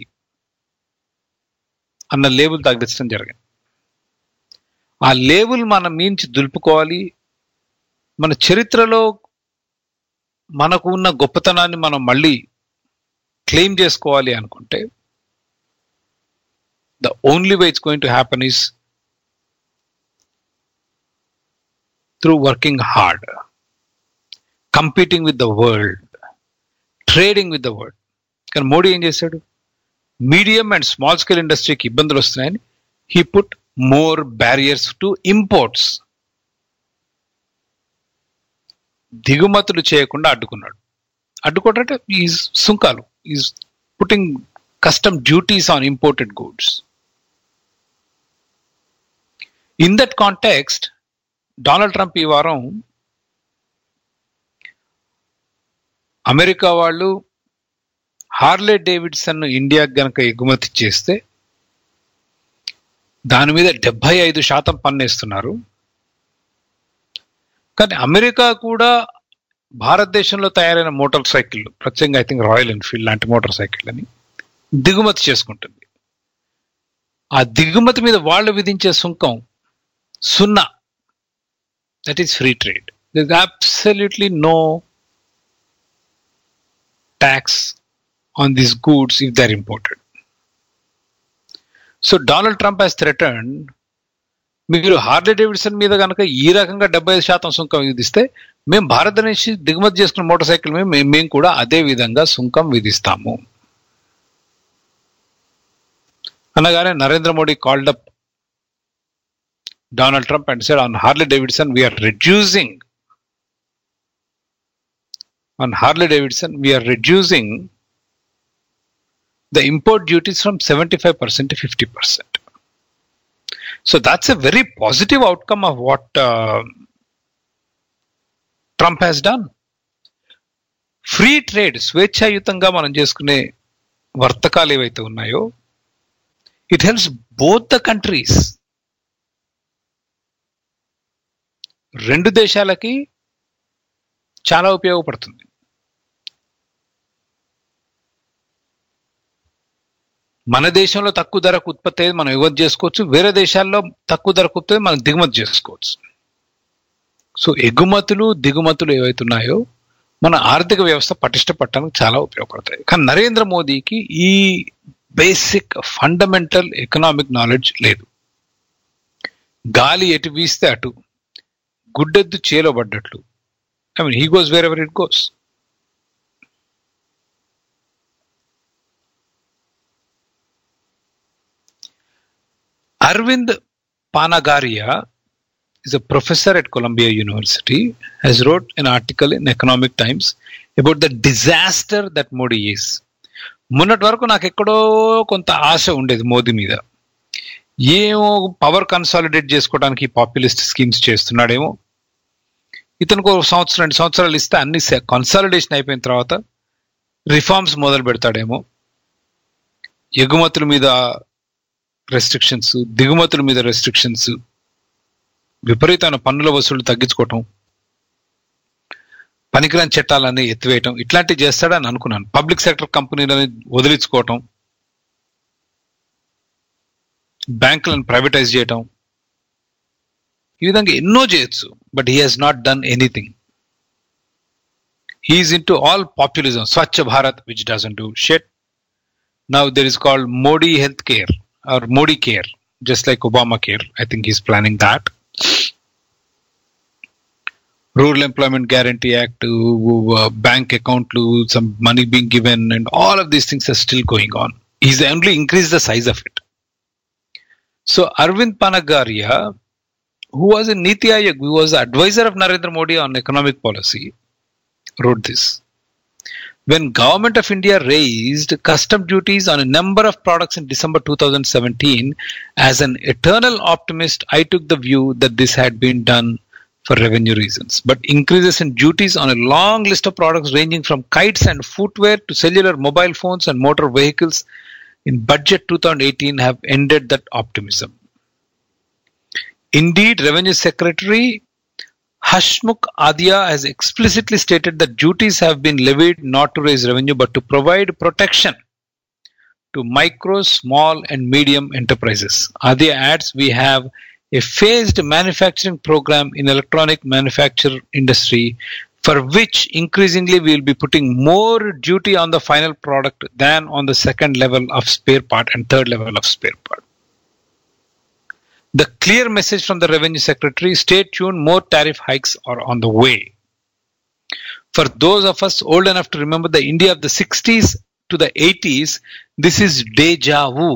అన్న లేబుల్ తగ్గించడం జరిగింది. ఆ లేబుల్ మనం మించి దులుపుకోవాలి. మన చరిత్రలో మనకు ఉన్న గొప్పతనాన్ని మనం మళ్ళీ క్లెయిమ్ చేసుకోవాలి అనుకుంటే the only way it's going to happen is through working hard, competing with the world, trading with the world. కానీ మోడీ ఏం చేశాడు? మీడియం అండ్ స్మాల్ స్కేల్ ఇండస్ట్రీకి ఇబ్బందులు వస్తున్నాయని he put more barriers to imports. దిగుమతులు చేయకుండా అడ్డుకున్నాడు. అడ్డుకోవటంటే ఈ సుంకాలు, is putting custom duties on imported goods. In that context Donald Trump ఈ వారం అమెరికా వాళ్ళు హార్లే డేవిడ్సన్ ఇండియాకి గనక ఎగుమతి చేస్తే దాని మీద 75% పన్నేస్తున్నారు. కానీ అమెరికా కూడా భారతదేశంలో తయారైన మోటార్ సైకిల్, ప్రత్యేకంగా ఐ థింక్ రాయల్ ఎన్ఫీల్డ్ లాంటి మోటార్ సైకిల్ అని దిగుమతి చేసుకుంటుంది. ఆ దిగుమతి మీద వాళ్ళు విధించే సుంకం 0. That is free trade. There is absolutely no tax on these goods if they are imported. So Donald Trump has threatened, మీరు హార్లే డేవిడ్సన్ మీద కనుక ఈ రకంగా 75% సుంకం విధిస్తే మేము భారతదేశం దిగుమతి చేసుకున్న మోటార్ సైకిల్ మేము కూడా అదే విధంగా సుంకం విధిస్తాము అనగానే Narendra Modi called up Donald Trump and said, on Harley Davidson we are reducing the import duties from 75% to 50%. So that's a very positive outcome of what Trump has done. Free trade, స్వేచ్ఛాయుతంగా మనం చేసుకునే వర్తకాలు ఏవైతే ఉన్నాయో, it helps both the countries. రెండు దేశాలకి చాలా ఉపయోగపడుతుంది. మన దేశంలో తక్కువ ధరకు ఉత్పత్తి అయ్యేది మనం ఎగుమతి చేసుకోవచ్చు, వేరే దేశాల్లో తక్కువ ధరకు ఉత్పత్తి మనం దిగుమతి చేసుకోవచ్చు. సో ఎగుమతులు దిగుమతులు ఏవైతున్నాయో మన ఆర్థిక వ్యవస్థ పటిష్టపడటానికి చాలా ఉపయోగపడతాయి. కానీ నరేంద్ర మోదీకి ఈ బేసిక్ ఫండమెంటల్ ఎకనామిక్ నాలెడ్జ్ లేదు. గాలి ఎటు వీస్తే అటు, గుడ్డెద్దు చేలో పడ్డట్లు. I mean, he goes wherever it goes. Arvind Panagaria is a professor at Columbia University, has wrote an article in Economic Times about the disaster that Modi is. మొన్నటి వరకు నాకు ఎక్కడో కొంత ఆశ ఉండేది మోదీ మీద. ఏమో పవర్ కన్సాలిడేట్ చేసుకోవడానికి పాపులిస్ట్ స్కీమ్స్ చేస్తున్నాడేమో, ఇతనికి ఒక సంవత్సరం 2 సంవత్సరాలు ఇస్తే అన్ని కన్సాలిడేషన్ అయిపోయిన తర్వాత రిఫార్మ్స్ మొదలు పెడతాడేమో, ఎగుమతుల మీద రెస్ట్రిక్షన్స్, దిగుమతుల మీద రెస్ట్రిక్షన్స్, విపరీతమైన పన్నుల వసూళ్లు తగ్గించుకోవటం, పనికిరాని చట్టాలన్నీ ఎత్తివేయటం, ఇట్లాంటివి చేస్తాడని అనుకున్నాను. పబ్లిక్ సెక్టర్ కంపెనీలని వదిలించుకోవటం, బ్యాంకులను ప్రైవేటైజ్ చేయటం, ఈ విధంగా ఎన్నో చేయొచ్చు. But he has not done anything. He is into all populism. Swachh Bharat which doesn't do shit. Now there is called Modi health care or Modi Care, just like Obama Care. I think he's planning that. Rural Employment Guarantee Act, bank account, some money being given, and all of these things are still going on. He's only increased the size of it. So Arvind Panagaria, who was in Niti Aayog, who was the advisor of Narendra Modi on economic policy, wrote this. When Government of India raised custom duties on a number of products in December 2017, as an eternal optimist, I took the view that this had been done for revenue reasons. But increases in duties on a long list of products ranging from kites and footwear to cellular mobile phones and motor vehicles in budget 2018 have ended that optimism. Indeed, Revenue Secretary Hashmukh Adhia has explicitly stated that duties have been levied not to raise revenue but to provide protection to micro, small and medium enterprises. Adhia adds, we have a phased manufacturing program in electronic manufacture industry for which increasingly we will be putting more duty on the final product than on the second level of spare part and third level of spare part. The clear message from the Revenue Secretary, stay tuned, more tariff hikes are on the way. For those of us old enough to remember the India of the 60s to the 80s, this is deja vu.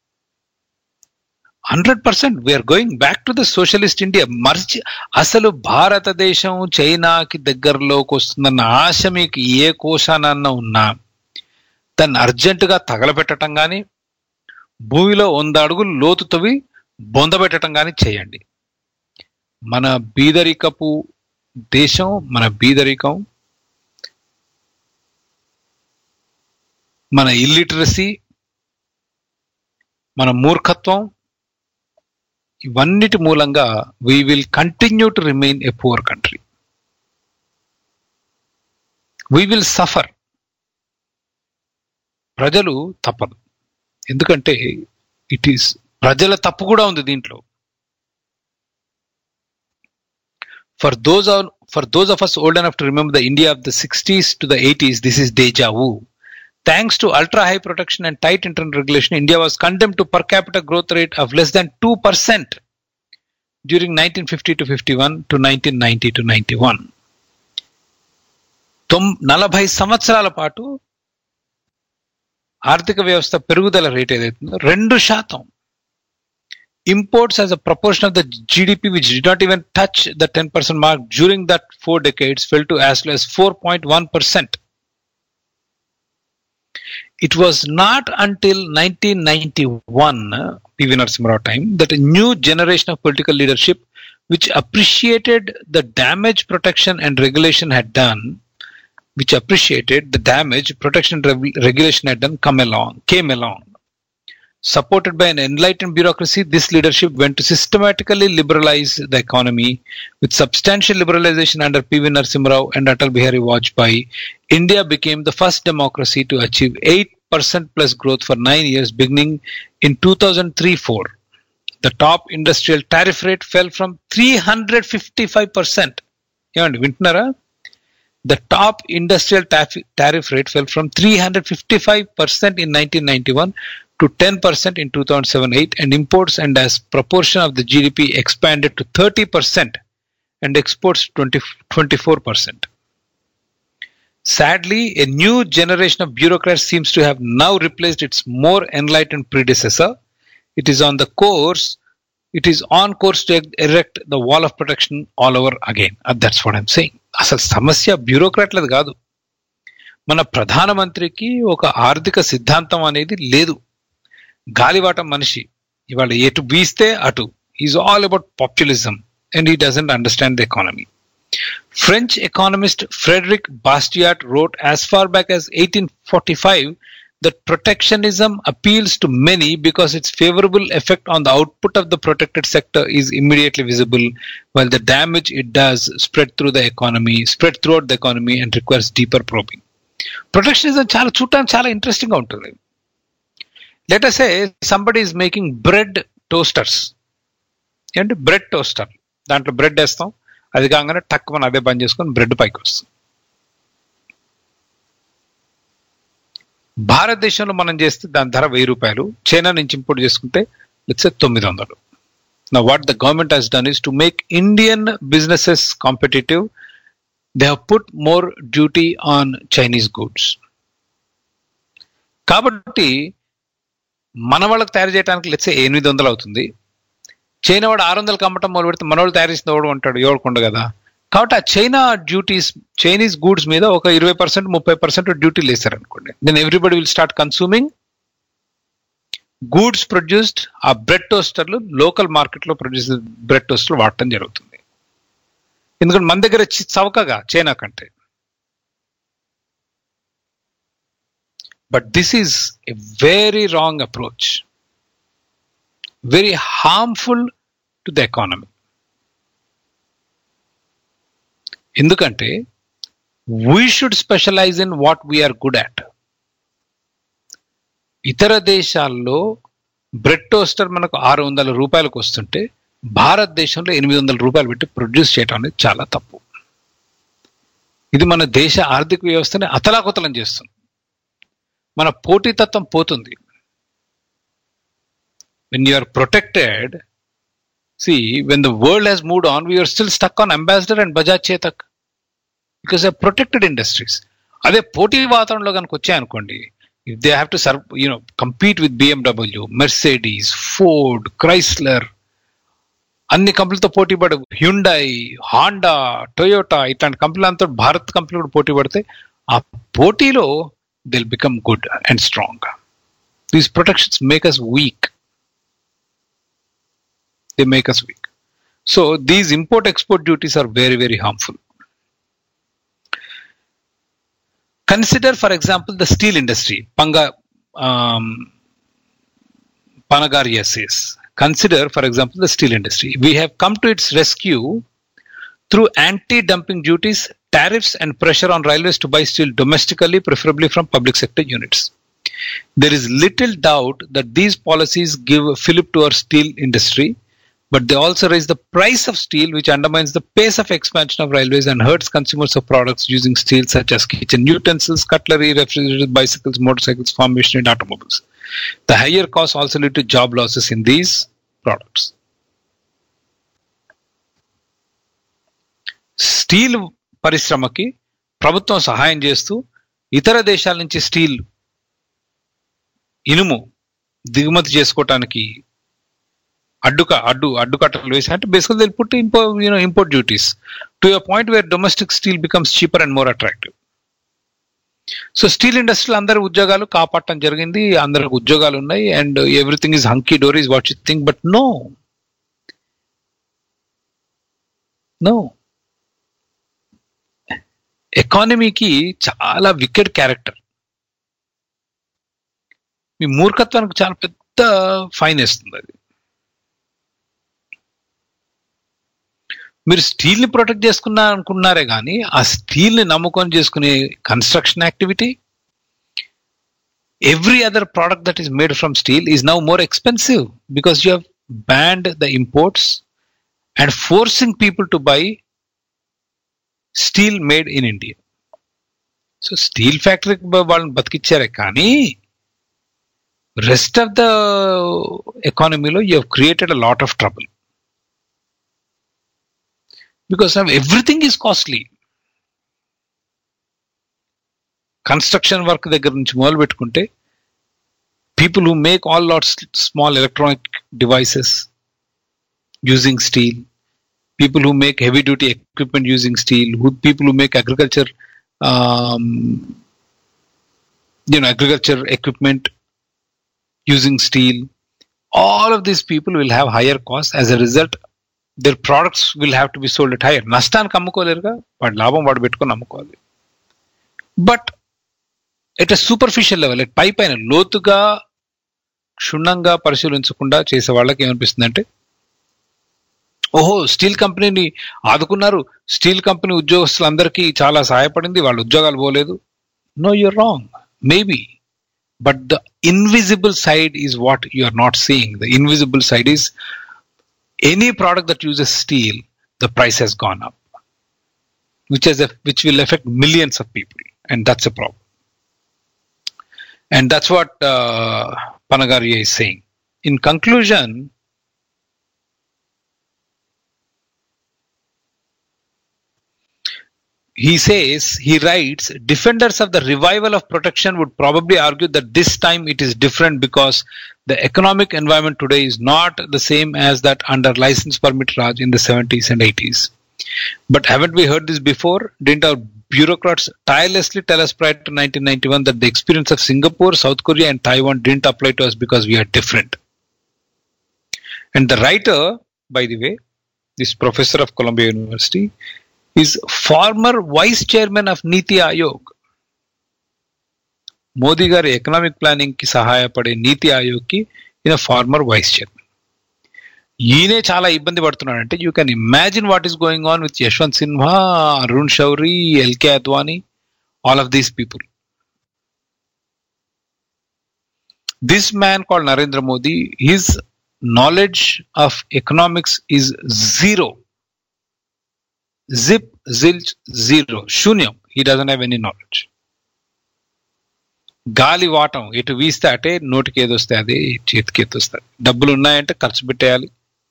100% we are going back to the socialist India. అసలు భారతదేశం చైనాకి దగ్గరలోకి వస్తుందన్న ఆశ మీకు ఏ కోశానన్న ఉన్నా దాన్ని అర్జెంటుగా తగలబెట్టడం కానీ భూమిలో 100 అడుగులు లోతు తవ్వి బొందబెట్టడం కానీ చేయండి. మన బీదరికపు దేశం, మన బీదరికం, మన ఇల్లిటరసీ, మన మూర్ఖత్వం, ఇవన్నిటి మూలంగా we will continue to remain a poor country. We will suffer. ప్రజలు తప్పదు, ఎందుకంటే ఇట్ ఈస్ ప్రజల తప్పు కూడా ఉంది దీంట్లో. For those of us old enough to remember the India of the 60s to the 80s, this is deja vu. Thanks to ultra high protection and tight internal regulation, India was condemned to per capita growth rate of less than 2% during 1950 to 51 to 1990 to 91. 40 సంవత్సరాల పాటు ఆర్థిక వ్యవస్థ పెరుగుదల rate ఏదైతుందో 2%. Imports as a proportion of the GDP, which did not even touch the 10% mark during that 4 decades, fell to as low as 4.1%. It was not until 1991, P.V. Narasimha Rao time, that a new generation of political leadership, which appreciated the damage protection and regulation had done, came along. Supported by an enlightened bureaucracy, this leadership went to systematically liberalize the economy. With substantial liberalization under P.V. Narasimha Rao and Atal Bihari Vajpayee, India became the first democracy to achieve 8% plus growth for 9 years, beginning in 2003-04. The top industrial tariff rate fell from 355%. The top industrial tariff rate fell from 355% in 1991 to 10% in 2007-08, and imports and as proportion of the GDP expanded to 30% and exports 24%. Sadly, a new generation of bureaucrats seems to have now replaced its more enlightened predecessor. It is on course to erect the wall of protection all over again. That's what I'm saying. అసలు సమస్య బ్యూరోక్రాట్లది కాదు. మన ప్రధానమంత్రికి ఒక ఆర్థిక సిద్ధాంతం అనేది లేదు. గాలివాటం మనిషి, ఇవాళ ఎటు వీస్తే అటు. Is all about populism and he doesn't understand the economy. French economist Frédéric Bastiat wrote as far back as 1845 that protectionism appeals to many because its favorable effect on the output of the protected sector is immediately visible, while the damage it does spread throughout the economy and requires deeper probing. Protectionism చాలా interesting గా ఉంటుంది. Let us say somebody is making bread toasters. ఏంటి bread toaster, దాంట్లో bread వేస్తాం, అది కాగానే టక్ మనం అదే బంద్ చేసుకొని బ్రెడ్ పైకి వస్తుంది. భారతదేశంలో మనం చేస్తే దాని ధర 1000 రూపాయలు, చైనా నుంచి ఇంపోర్ట్ చేసుకుంటే let's say 900. Now what the government has done is to make Indian businesses competitive. They have put more duty on Chinese goods. కాబట్టి మన వాళ్ళకి తయారు చేయడానికి లెట్స్ సే 800 అవుతుంది, చైనా వాడు 600 అమ్మటం మొదలు పెడితే మనోళ్ళు తయారు చేసిన వాడు ఉంటాడు, ఎవడుకుండు కదా. కాబట్టి ఆ చైనా డ్యూటీస్, చైనీస్ గూడ్స్ మీద ఒక 20% 30% డ్యూటీలు వేస్తారు అనుకోండి. Then everybody will start consuming goods produced. ఆ బ్రెడ్ టోస్టర్లు లోకల్ మార్కెట్లో ప్రొడ్యూస్ బ్రెడ్ టోస్టర్లు వాడటం జరుగుతుంది. ఎందుకంటే మన దగ్గర చవకగా చైనా కంటే. But this is a very wrong approach, very harmful to the economy. ఎందుకంటే we should specialise in what we're good at. ఇతర దేశాల్లో బ్రెడ్ టోస్టర్ మనకు 600 రూపాయలకు వస్తుంటే భారతదేశంలో 800 రూపాయలు పెట్టి ప్రొడ్యూస్ చేయడం అనేది చాలా తప్పు. ఇది మన దేశ ఆర్థిక వ్యవస్థని అతలాకుతలం చేస్తుంది. మన పోటీతత్వం పోతుంది. when you are protected, see, when the world has moved on, we are still stuck on Ambassador and Bajaj Chetak because they are protected industries. అదే పోటీ వాతావరణంలో కనుక వచ్చాయనుకోండి, if they have to compete with BMW, Mercedes, Ford, Chrysler, అన్ని కంపెనీలతో పోటీ పడ, Hyundai, Honda, Toyota, ఇట్లాంటి కంపెనీలంతా Bharat company కూడా పోటీ పడితే ఆ పోటీలో they'll become good and strong. These protections make us weak. They make us weak. So these import-export duties are very, very harmful. Consider, for example, the steel industry. Panagaria says, consider, for example, the steel industry. We have come to its rescue through anti-dumping duties, tariffs, and pressure on railways to buy steel domestically, preferably from public sector units. There is little doubt that these policies give fillip to our steel industry, but they also raise the price of steel, which undermines the pace of expansion of railways and hurts consumers of products using steel such as kitchen utensils, cutlery, refrigerators, bicycles, motorcycles, farm machinery, and automobiles. The higher costs also lead to job losses in these products. Steel పరిశ్రమకి ప్రభుత్వం సహాయం చేస్తూ ఇతర దేశాల నుంచి steel, ఇనుము దిగుమతి చేసుకోవటానికి అడ్డుకట్టలు వేసి, అంటే basically they put import duties to a point where domestic steel becomes cheaper and more attractive. So steel ఇండస్ట్రీలో అందరి ఉద్యోగాలు కాపాడటం జరిగింది, అందరికి ఉద్యోగాలు ఉన్నాయి, and everything is hunky dory is what you think. But no, ఎకానమీకి చాలా వికెడ్ క్యారెక్టర్. మీ మూర్ఖత్వానికి చాలా పెద్ద ఫైన్ వేస్తుంది అది. మీరు స్టీల్ ని ప్రొటెక్ట్ అనుకున్నారే కానీ ఆ స్టీల్ ని నమ్ముకొని చేసుకునే construction activity, every other product that is made from steel is now more expensive because you have banned the imports and forcing people to buy steel made in India. So steel ఫ్యాక్టరీకి వాళ్ళని బతికిచ్చారే కానీ rest of the ఎకానమీలో you have created a lot of trouble because everything is costly. Construction work దగ్గర నుంచి మొదలు పెట్టుకుంటే people who make all lots small electronic devices using steel, people who make heavy duty equipment using steel, people who make agriculture equipment using steel, all of these people will have higher costs. As a result, their products will have to be sold at higher. నష్టానికి అమ్ముకోలేరుగా, వాడి లాభం వాడు పెట్టుకొని అమ్ముకోవాలి. But at a superficial level, పై పైన లోతుగా క్షుణ్ణంగా పరిశీలించకుండా చేసే వాళ్ళకి ఏమనిపిస్తుంది అంటే, ఓహో స్టీల్ కంపెనీని ఆదుకున్నారు, స్టీల్ కంపెనీ ఉద్యోగస్తులందరికీ చాలా సహాయపడింది, వాళ్ళ ఉద్యోగాలు పోలేదు. No, you're wrong. Maybe, but the invisible side is what you are not seeing. The invisible side is any product that uses steel, the price has gone up, which will affect millions of people, and that's a problem. And that's what Panagaria is saying. In conclusion, he writes, defenders of the revival of protection would probably argue that this time it is different because the economic environment today is not the same as that under license permit Raj in the 70s and 80s. But haven't we heard this before? Didn't our bureaucrats tirelessly tell us prior to 1991 that the experience of Singapore, South Korea and Taiwan didn't apply to us because we are different? And the writer, by the way, this professor of Columbia University, is former vice chairman of Niti Aayog. Modi గారి economic planning కి సహాయపడే నీతి ఆయోగ్ కి ఈయన farmer vice chairman. ఈయనే చాలా ఇబ్బంది పడుతున్నాడంటే you can imagine what is going on with Yashwant Sinha, Arun Shourie, L K Advani, all of these people. This man called Narendra Modi, his knowledge of economics is zero. Zip, zilch, zero. Shunyam. He doesn't have any knowledge. గాలి వాటం ఎటు వీస్తే అటే నోటికి ఏదొస్తే అదే చేతికి ఎత్తొస్తుంది. డబ్బులు ఉన్నాయంటే ఖర్చు పెట్టేయాలి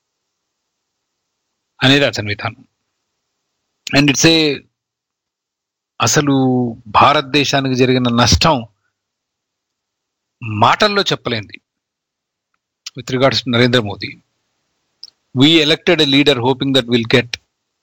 అనేది అతని విధానం. అండ్ ఇట్స్ అసలు భారతదేశానికి జరిగిన నష్టం మాటల్లో చెప్పలేంది. With regards to Narendra Modi, we elected a leader hoping that we'll get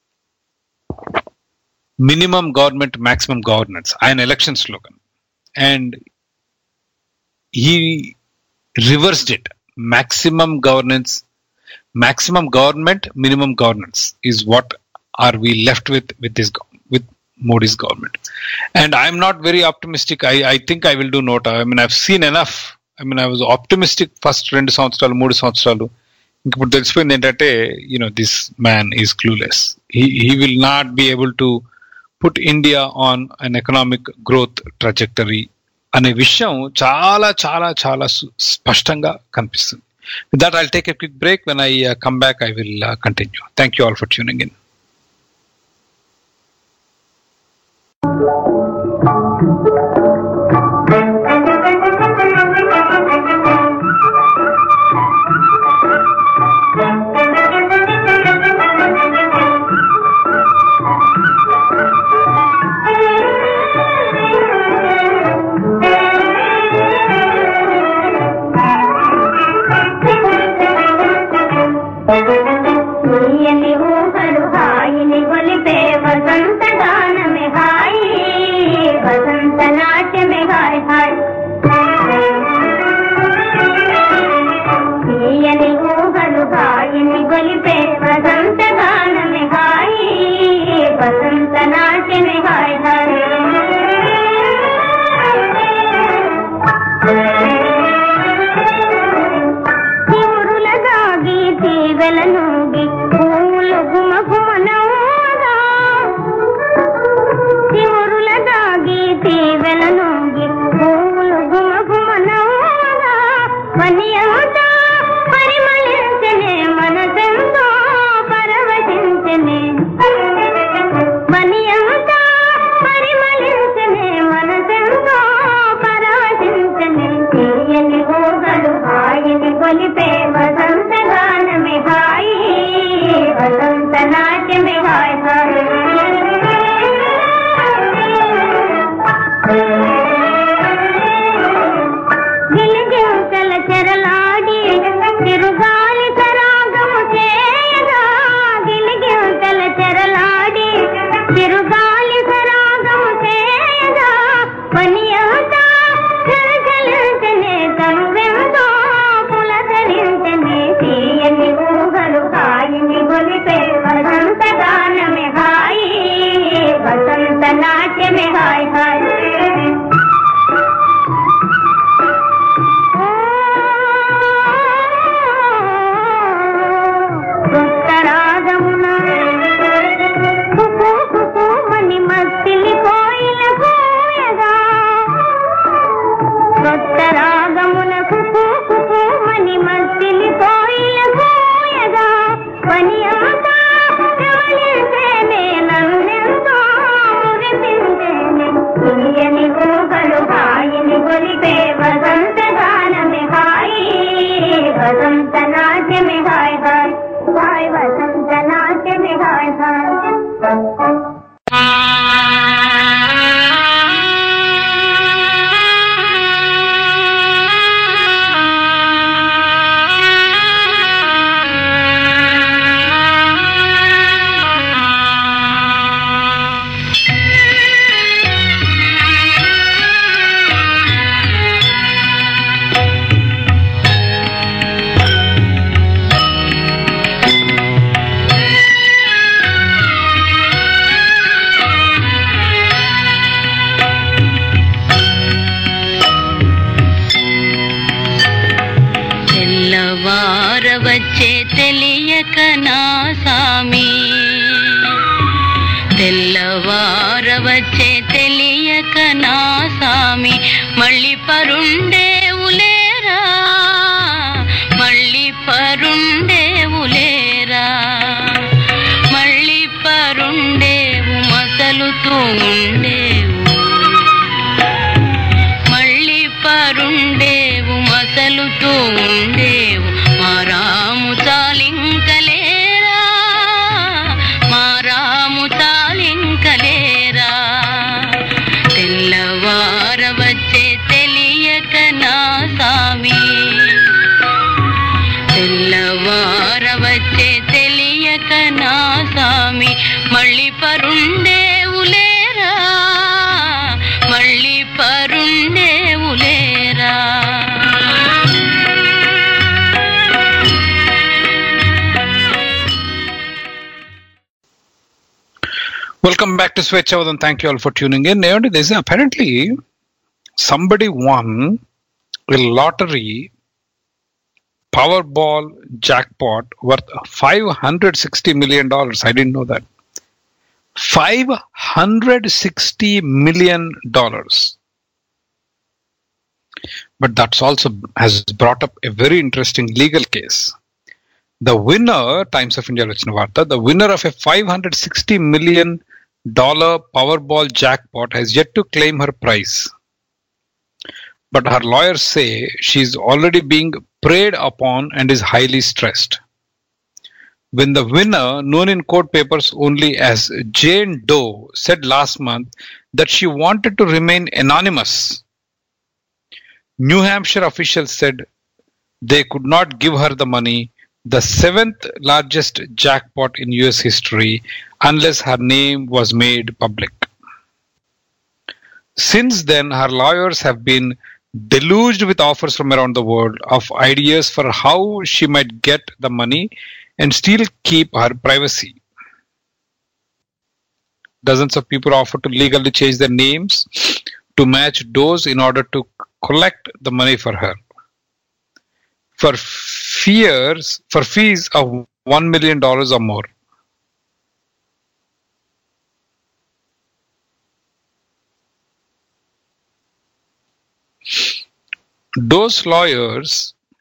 minimum government, maximum governance. An election slogan. And he reversed it. Maximum governance, maximum government, minimum governance is what are we left with this with Modi's government. And I'm not very optimistic. I think I will do Nota. I mean, I've seen enough. I mean, I was optimistic first 2 సంవత్సరాలు 3 సంవత్సరాలు. ఇప్పుడు తెలిసిపోయింది ఏంటంటే this man is clueless. He will not be able to put India on an economic growth trajectory అనే విషయం చాలా చాలా చాలా స్పష్టంగా కనిపిస్తుంది. With that, I'll take a quick break. When I come back, I will continue. Thank you all for tuning in. వచ్చే తెలియక నా సామి, తెల్లవార వచ్చే తెలియక నా సామి, మళ్ళీ పరుండేవులేరా, మళ్ళీ పరుండేవులేరా, మళ్ళీ పరుండేవు మసలుతూ ఉండేవు, మళ్ళీ పరుండేవు మసలుతూ ఉండేవు, మా రాము చాలింకలేరా, మా రాము చాలింకలేరా, తెల్లవార వచ్చే తెలియక నా సామి, తెల్లవార వచ్చే తెలియక నా సామి, మళ్ళీ పరుండేవులేరా, మళ్ళీ పరుండేవులేరా. Welcome back to Swechhavadam. Thank you all for tuning in. There's apparently somebody won a lottery Powerball jackpot worth $560 million. I didn't know that. $560 million. But that's also has brought up a very interesting legal case. The winner, Times of India Vachna Varta, the winner of a $560 million Powerball jackpot has yet to claim her prize. But her lawyers say she's already being preyed upon and is highly stressed. When the winner, known in court papers only as Jane Doe, said last month that she wanted to remain anonymous, New Hampshire officials said they could not give her the money, the seventh largest jackpot in US history, unless her name was made public. Since then, her lawyers have been deluged with offers from around the world of ideas for how she might get the money and still keep her privacy. Dozens of people offer to legally change their names to match Doe's in order to collect the money for her. For fees of $1 million or more. Doe's lawyers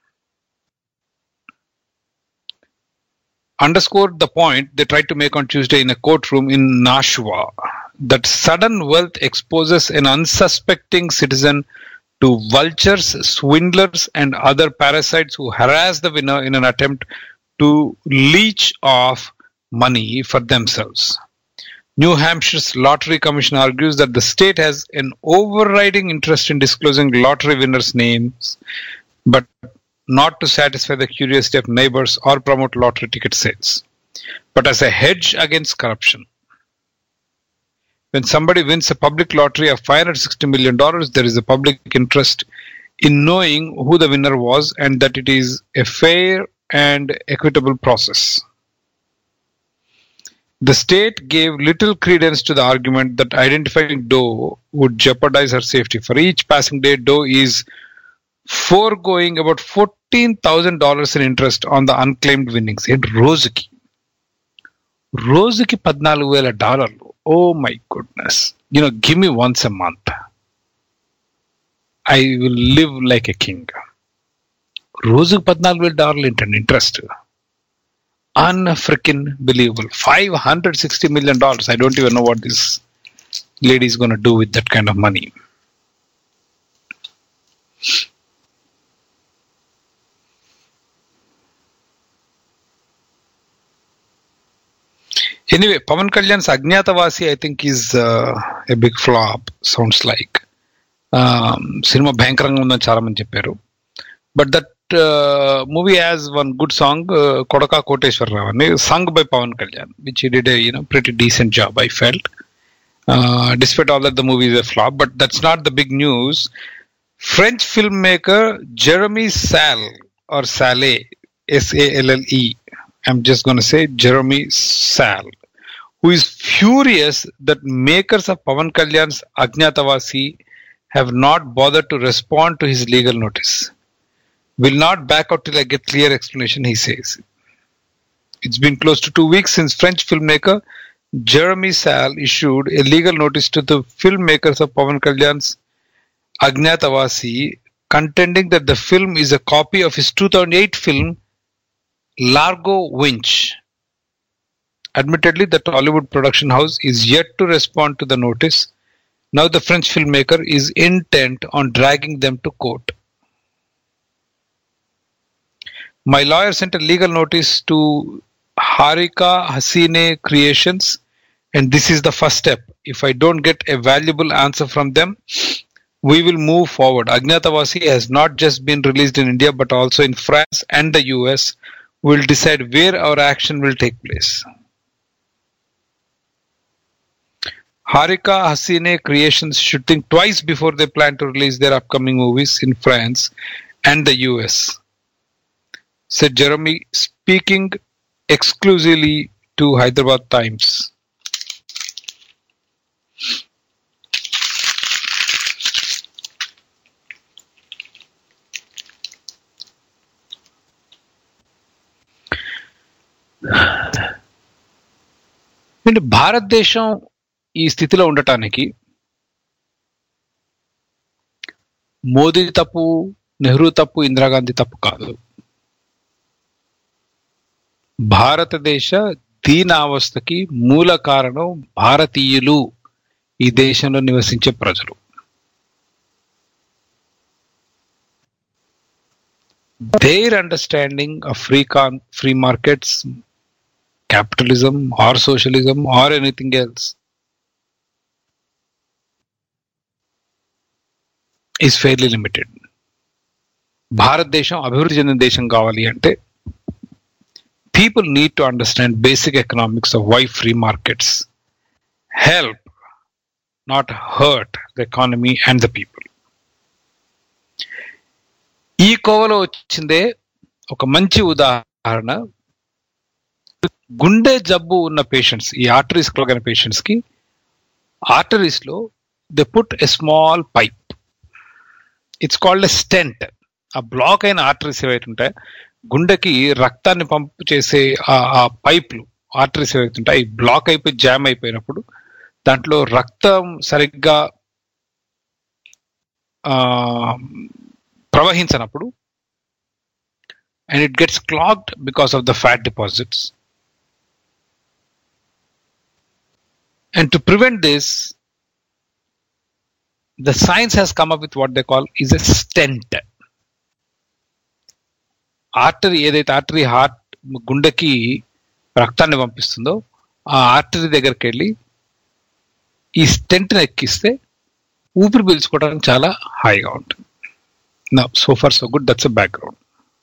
underscored the point they tried to make on Tuesday in a courtroom in Nashua, that sudden wealth exposes an unsuspecting citizen to vultures, swindlers, and other parasites who harass the winner in an attempt to leech off money for themselves. New Hampshire's Lottery Commission argues that the state has an overriding interest in disclosing lottery winners' names, but not to satisfy the curiosity of neighbors or promote lottery ticket sales, but as a hedge against corruption. When somebody wins a public lottery of $560 million, there is a public interest in knowing who the winner was and that it is a fair and equitable process. The state gave little credence to the argument that identifying Doe would jeopardize her safety. For each passing day, Doe is foregoing about $14,000 in interest on the unclaimed winnings. రోజుకి $14,000. Oh my goodness. Give me once a month. I will live like a king. రోజుకి $14,000 ఏంటండి interest? Unfreaking believable. $560 million. I don't even know what this lady is going to do with that kind of money. Anyway, Pawan Kalyan's Ajnatavasi, I think, is a big flop, sounds like. Cinema bhankaranga undani chaala mandi chepparu. But that movie has one good song, Kodaka Koteshwar Rao, sung by Pawan Kalyan, which he did a pretty decent job, I felt. Despite all that, the movie is a flop, but that's not the big news. French filmmaker Jeremy Salle, or Salle, S-A-L-L-E, I'm just going to say Jeremy Salle, who is furious that makers of Pawan Kalyan's Ajnatavasi have not bothered to respond to his legal notice. Will not back out till I get clear explanation, he says. It's been close to 2 weeks since French filmmaker Jeremy Salle issued a legal notice to the filmmakers of Pawan Kalyan's Agnyatavasi, contending that the film is a copy of his 2008 film Largo Winch. Admittedly, the Tollywood production house is yet to respond to the notice. Now the French filmmaker is intent on dragging them to court. My lawyer sent a legal notice to Harika Hasine Creations, and this is the first step. If I don't get a valuable answer from them, we will move forward. Agnyatavasi has not just been released in India but also in France and the US. We'll decide where our action will take place. Harika Hasine Creations should think twice before they plan to release their upcoming movies in France and the US, said Jeremy, speaking exclusively to Hyderabad Times. భారతదేశం ఈ స్థితిలో ఉండటానికి మోదీ తప్పు, నెహ్రూ తప్పు, ఇందిరాగాంధీ తప్పు కాదు. భారతదేశ దీనావస్థకి మూల కారణం భారతీయులు, ఈ దేశంలో నివసించే ప్రజలు. Their understanding of free markets, capitalism or socialism or anything else is fairly limited. భారతదేశం అభివృద్ధి చెందిన దేశం కావాలి అంటే people need to understand basic economics of why free markets help, not hurt the economy and the people. ఈ కోవలో వచ్చిందే ఒక మంచి ఉదాహరణ. గుండె జబ్బు ఉన్న పేషెంట్స్, ఈ ఆర్టరీస్ కలిగిన పేషెంట్స్ కి ఆర్టరీస్ లో they put a small pipe. It's called a stent. ఆ బ్లాక్ అయిన ఆర్టరీస్ ఏవైతే ఉంటాయి, గుండెకి రక్తాన్ని పంపు చేసే ఆ పైప్లు, ఆర్టరీస్ ఏవైతే ఉంటాయి, బ్లాక్ అయిపోయి జామ్ అయిపోయినప్పుడు దాంట్లో రక్తం సరిగ్గా ప్రవహించినప్పుడు and it gets clogged because of the fat deposits. And to prevent this, the science has come up with what they call is a stent. Artery ఏదైతే ఆర్టరీ హార్ట్ గుండెకి రక్తాన్ని పంపిస్తుందో ఆ ఆర్టరీ దగ్గరికి వెళ్ళి ఈ స్టెంట్ని ఎక్కిస్తే ఊపిరి పీల్చుకోవడానికి చాలా హాయిగా ఉంటుంది. Now, so far so good, that's a background.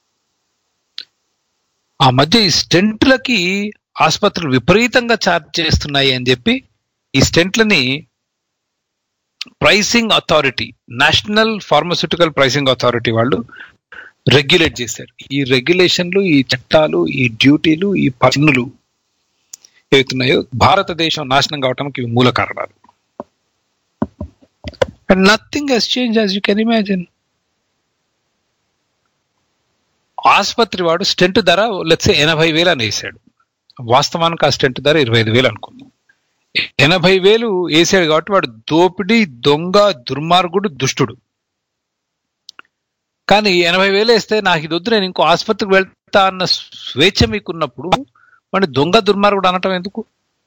ఆ మధ్య ఈ స్టెంట్లకి ఆసుపత్రులు విపరీతంగా ఛార్జ్ చేస్తున్నాయి అని చెప్పి ఈ స్టెంట్లని pricing authority, national pharmaceutical pricing authority వాళ్ళు రెగ్యులేట్ చేశారు. ఈ రెగ్యులేషన్లు, ఈ చట్టాలు, ఈ డ్యూటీలు, ఈ పన్నులు ఏవైతున్నాయో భారతదేశం నాశనం కావడానికి ఇవి మూల కారణాలు. And nothing has change as you can imagine. ఆసుపత్రి వాడు స్టెంట్ ధర లెట్స్ 80,000 అని వేసాడు. వాస్తవానికి ఆ స్టెంట్ ధర 25,000 అనుకుందాం. 80,000 వేసాడు కాబట్టి వాడు దోపిడీ, దొంగ, దుర్మార్గుడు, దుష్టుడు. కానీ 80,000 వేస్తే నాకు ఇది వద్దు, నేను ఇంకో ఆసుపత్రికి వెళ్తా అన్న స్వేచ్ఛ మీకున్నప్పుడు వాడిని దొంగ, దుర్మార్గుడు అనటం ఎందుకు?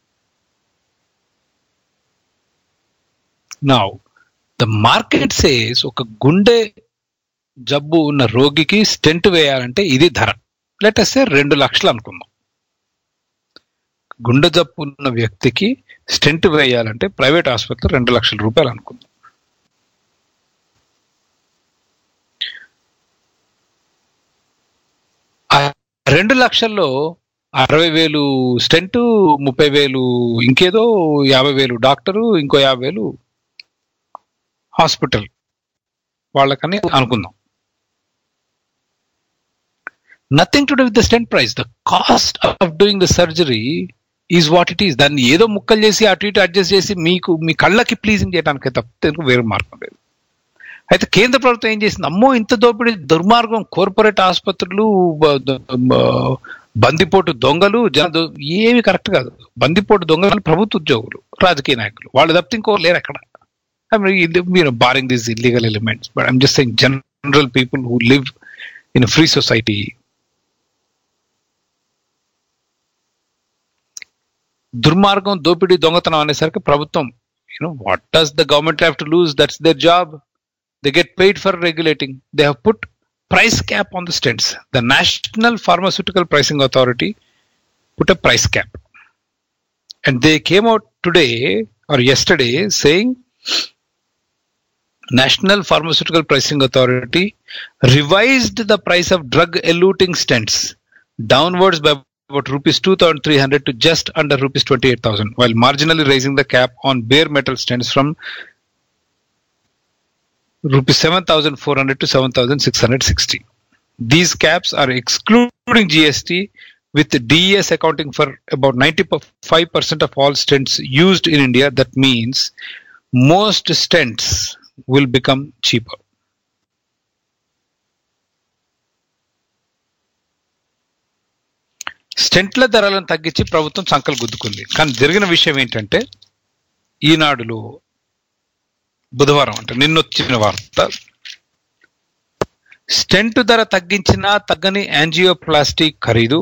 నౌ ద మార్కెట్ సేస్ ఒక గుండె జబ్బు ఉన్న రోగికి స్టెంట్ వేయాలంటే ఇది ధర. లెట్ అస్ సే 2 లక్షలు అనుకుందాం. గుండె జబ్బు ఉన్న వ్యక్తికి స్టెంట్ వేయాలంటే ప్రైవేట్ ఆసుపత్రి 2 లక్షల రూపాయలు అనుకుందాం. ఆ 2 లక్షల్లో 60,000 స్టెంట్, 30,000 ఇంకేదో, 50,000 డాక్టరు, ఇంకో 50,000 హాస్పిటల్ వాళ్ళకని అనుకుందాం. Nothing to do with the stent price. The cost of doing the surgery is what it is. దాన్ని ఏదో ముక్కలు చేసి అటు ఇటు అడ్జస్ట్ చేసి మీకు మీ కళ్ళకి ప్లీజింగ్ చేయడానికి తప్పితే వేరే మార్గం లేదు. అయితే కేంద్ర ప్రభుత్వం ఏం చేసింది, అమ్మో ఇంత దోపిడీ దుర్మార్గం, కార్పొరేట్ ఆసుపత్రులు, బందిపోటు దొంగలు, ఏమి కరెక్ట్ కాదు. బందిపోటు దొంగలు ప్రభుత్వ ఉద్యోగులు, రాజకీయ నాయకులు, వాళ్ళు తప్పితే ఇంకో లేరు ఎక్కడ. Barring these illegal elements, but I'm just saying general people who live in free society. దుర్మార్గం, దోపిడీ, దొంగతనం అనేసరికి ప్రభుత్వం, what does the government have to lose? That's their job. They get paid for regulating. They have put price cap on the stents. The National Pharmaceutical Pricing Authority put a price cap. And they came out today or yesterday saying National Pharmaceutical Pricing Authority revised the price of drug-eluting stents downwards by about rupees 2,300 to just under rupees 28,000, while marginally raising the cap on bare metal stents from rupees 7,400 to 7,660. These caps are excluding GST, with DES accounting for about 95% of all stents used in India. That means most stents will become cheaper. స్టెంట్ల ధరలను తగ్గించి ప్రభుత్వం సంకలు గుద్దుకుంది. కానీ జరిగిన విషయం ఏంటంటే, ఈనాడులో బుధవారం అంటే నిన్నొచ్చిన వార్త, స్టెంట్ ధర తగ్గించినా తగ్గని యాంజియోప్లాస్టీ ఖరీదు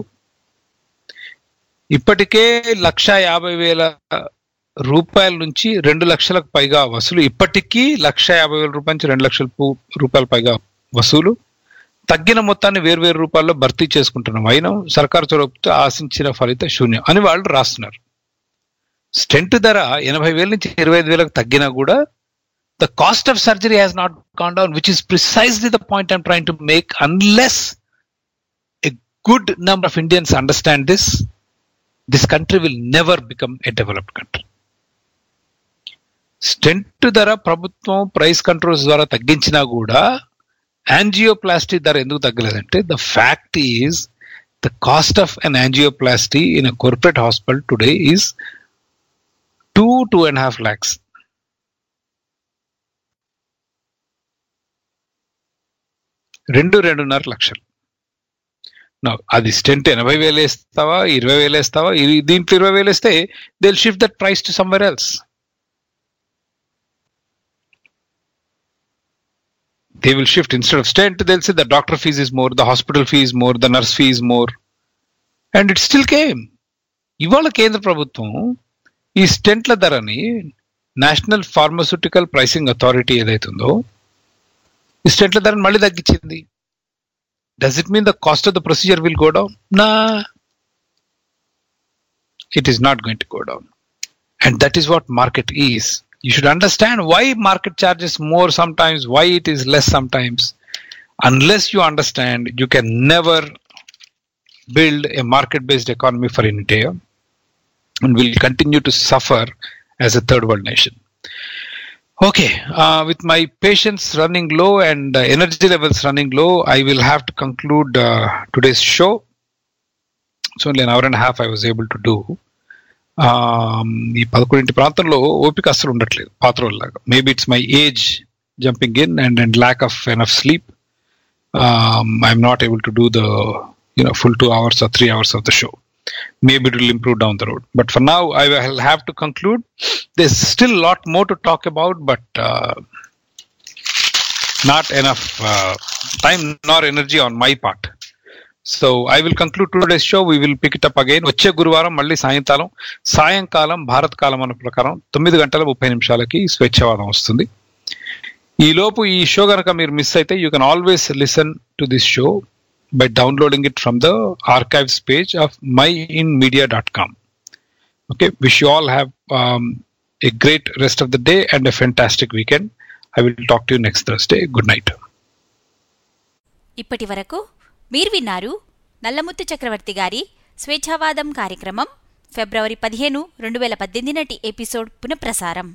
ఇప్పటికే 1,50,000 రూపాయల నుంచి 2 లక్షలకు పైగా వసూలు. ఇప్పటికీ 1,50,000 రూపాయల నుంచి 2 లక్షల రూపాయల పైగా వసూలు. తగ్గిన మొత్తాన్ని వేర్వేరు రూపాల్లో భర్తీ చేసుకుంటున్నాం, అయినా సర్కారు చొరవతో ఆశించిన ఫలిత శూన్యం అని వాళ్ళు రాస్తున్నారు. స్టెంట్ ధర 80,000 నుంచి 25,000 తగ్గినా కూడా the cost of surgery has not gone down, which is precisely the point I'm trying to make. Unless a good number of Indians understand this country will never become a developed country. Stent ధర ప్రభుత్వం price controls ద్వారా తగ్గించినా కూడా angioplasty ధర ఎందుకు తగ్గలేదంటే, the fact is the cost of an angioplasty in a corporate hospital today is 2.5 lakhs. రెండున్నర లక్షలు. అది stent 80,000 వేస్తావా, 20,000 వేస్తావా, దీంట్లో 20,000 వేస్తే they will shift that price to somewhere else. They will shift. Instead of stent, they'll say the doctor fees is more, the hospital fee is more, the nurse fee is more. And it still came. ఇవాళ కేంద్ర ప్రభుత్వం ఈ స్టెంట్ల ధరని national pharmaceutical pricing authority ఏదైతుందో ఈ స్టెంట్ల ధరని మళ్ళీ తగ్గించింది. Does it mean the cost of the procedure will go down? Nah. It is not going to go down. And that is what market is. You should understand why market charges more sometimes, why it is less sometimes. Unless you understand, you can never build a market-based economy for India, and will continue to suffer as a third world nation. Okay, with my patience running low and energy levels running low, I will have to conclude today's show. It's only an hour and a half I was able to do. ఈ 11 ప్రాంతంలో ఓపిక అస్సలు ఉండట్లేదు పాత రోజులాగా. Maybe it's my age jumping in and lack of enough sleep. I'm not able to do the full 2 hours or 3 hours of the show. Maybe it will improve down the road. But for now, I will have to conclude. There's still a lot more to talk about, but not enough time nor energy on my part. So I will conclude today's show. We will pick it up again. వచ్చే గురువారం మళ్ళీ సాయంకాలం భారత కాలం అన్న ప్రకారం 9:30 స్వేచ్ఛావాదం వస్తుంది. ఈ లోపు ఈ షో కనుక మీరు మిస్ అయితే, you can always listen to this show by downloading it from the archives page of myinmedia.com. Okay, wish you all have a great rest of the day and a fantastic weekend. I will talk to you next Thursday. Good night. ఇప్పటి వరకు మీరు విన్నారు నల్లముత్తు చక్రవర్తి గారి స్వేచ్ఛావాదం కార్యక్రమం ఫిబ్రవరి 15, 2018 నాటి episode పునఃప్రసారం.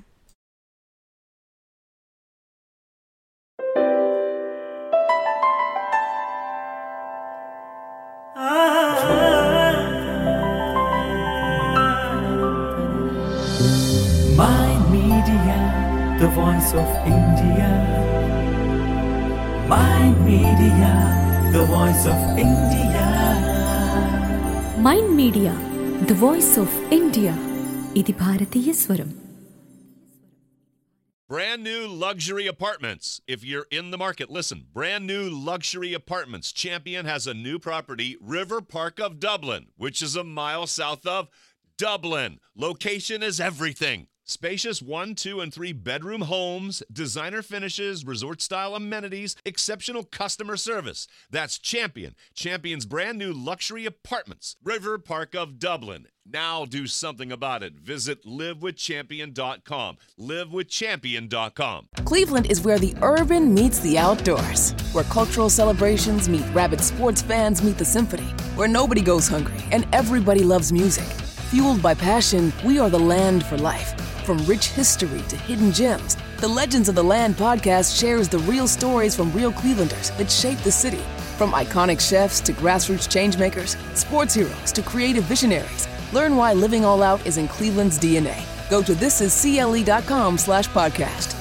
My Media, the voice of India. Mind Media, the voice of India. Mind media the voice of India. ఇది భారతీయ స్వరం. Brand new luxury apartments. If you're in the market, listen. Brand new luxury apartments. Champion has a new property, River Park of Dublin, which is a mile south of Dublin. Location is everything. Spacious 1, 2, and 3 bedroom homes, designer finishes, resort-style amenities, exceptional customer service. That's Champion. Champion's brand new luxury apartments, River Park of Dublin. Now do something about it. Visit livewithchampion.com. livewithchampion.com. Cleveland is where the urban meets the outdoors, where cultural celebrations meet rabid sports fans meet the symphony, where nobody goes hungry and everybody loves music. Fueled by passion, we are the land for life. From rich history to hidden gems, the Legends of the Land podcast shares the real stories from real Clevelanders that shape the city. From iconic chefs to grassroots changemakers, sports heroes to creative visionaries, learn why living all out is in Cleveland's DNA. Go to thisiscle.com/podcast.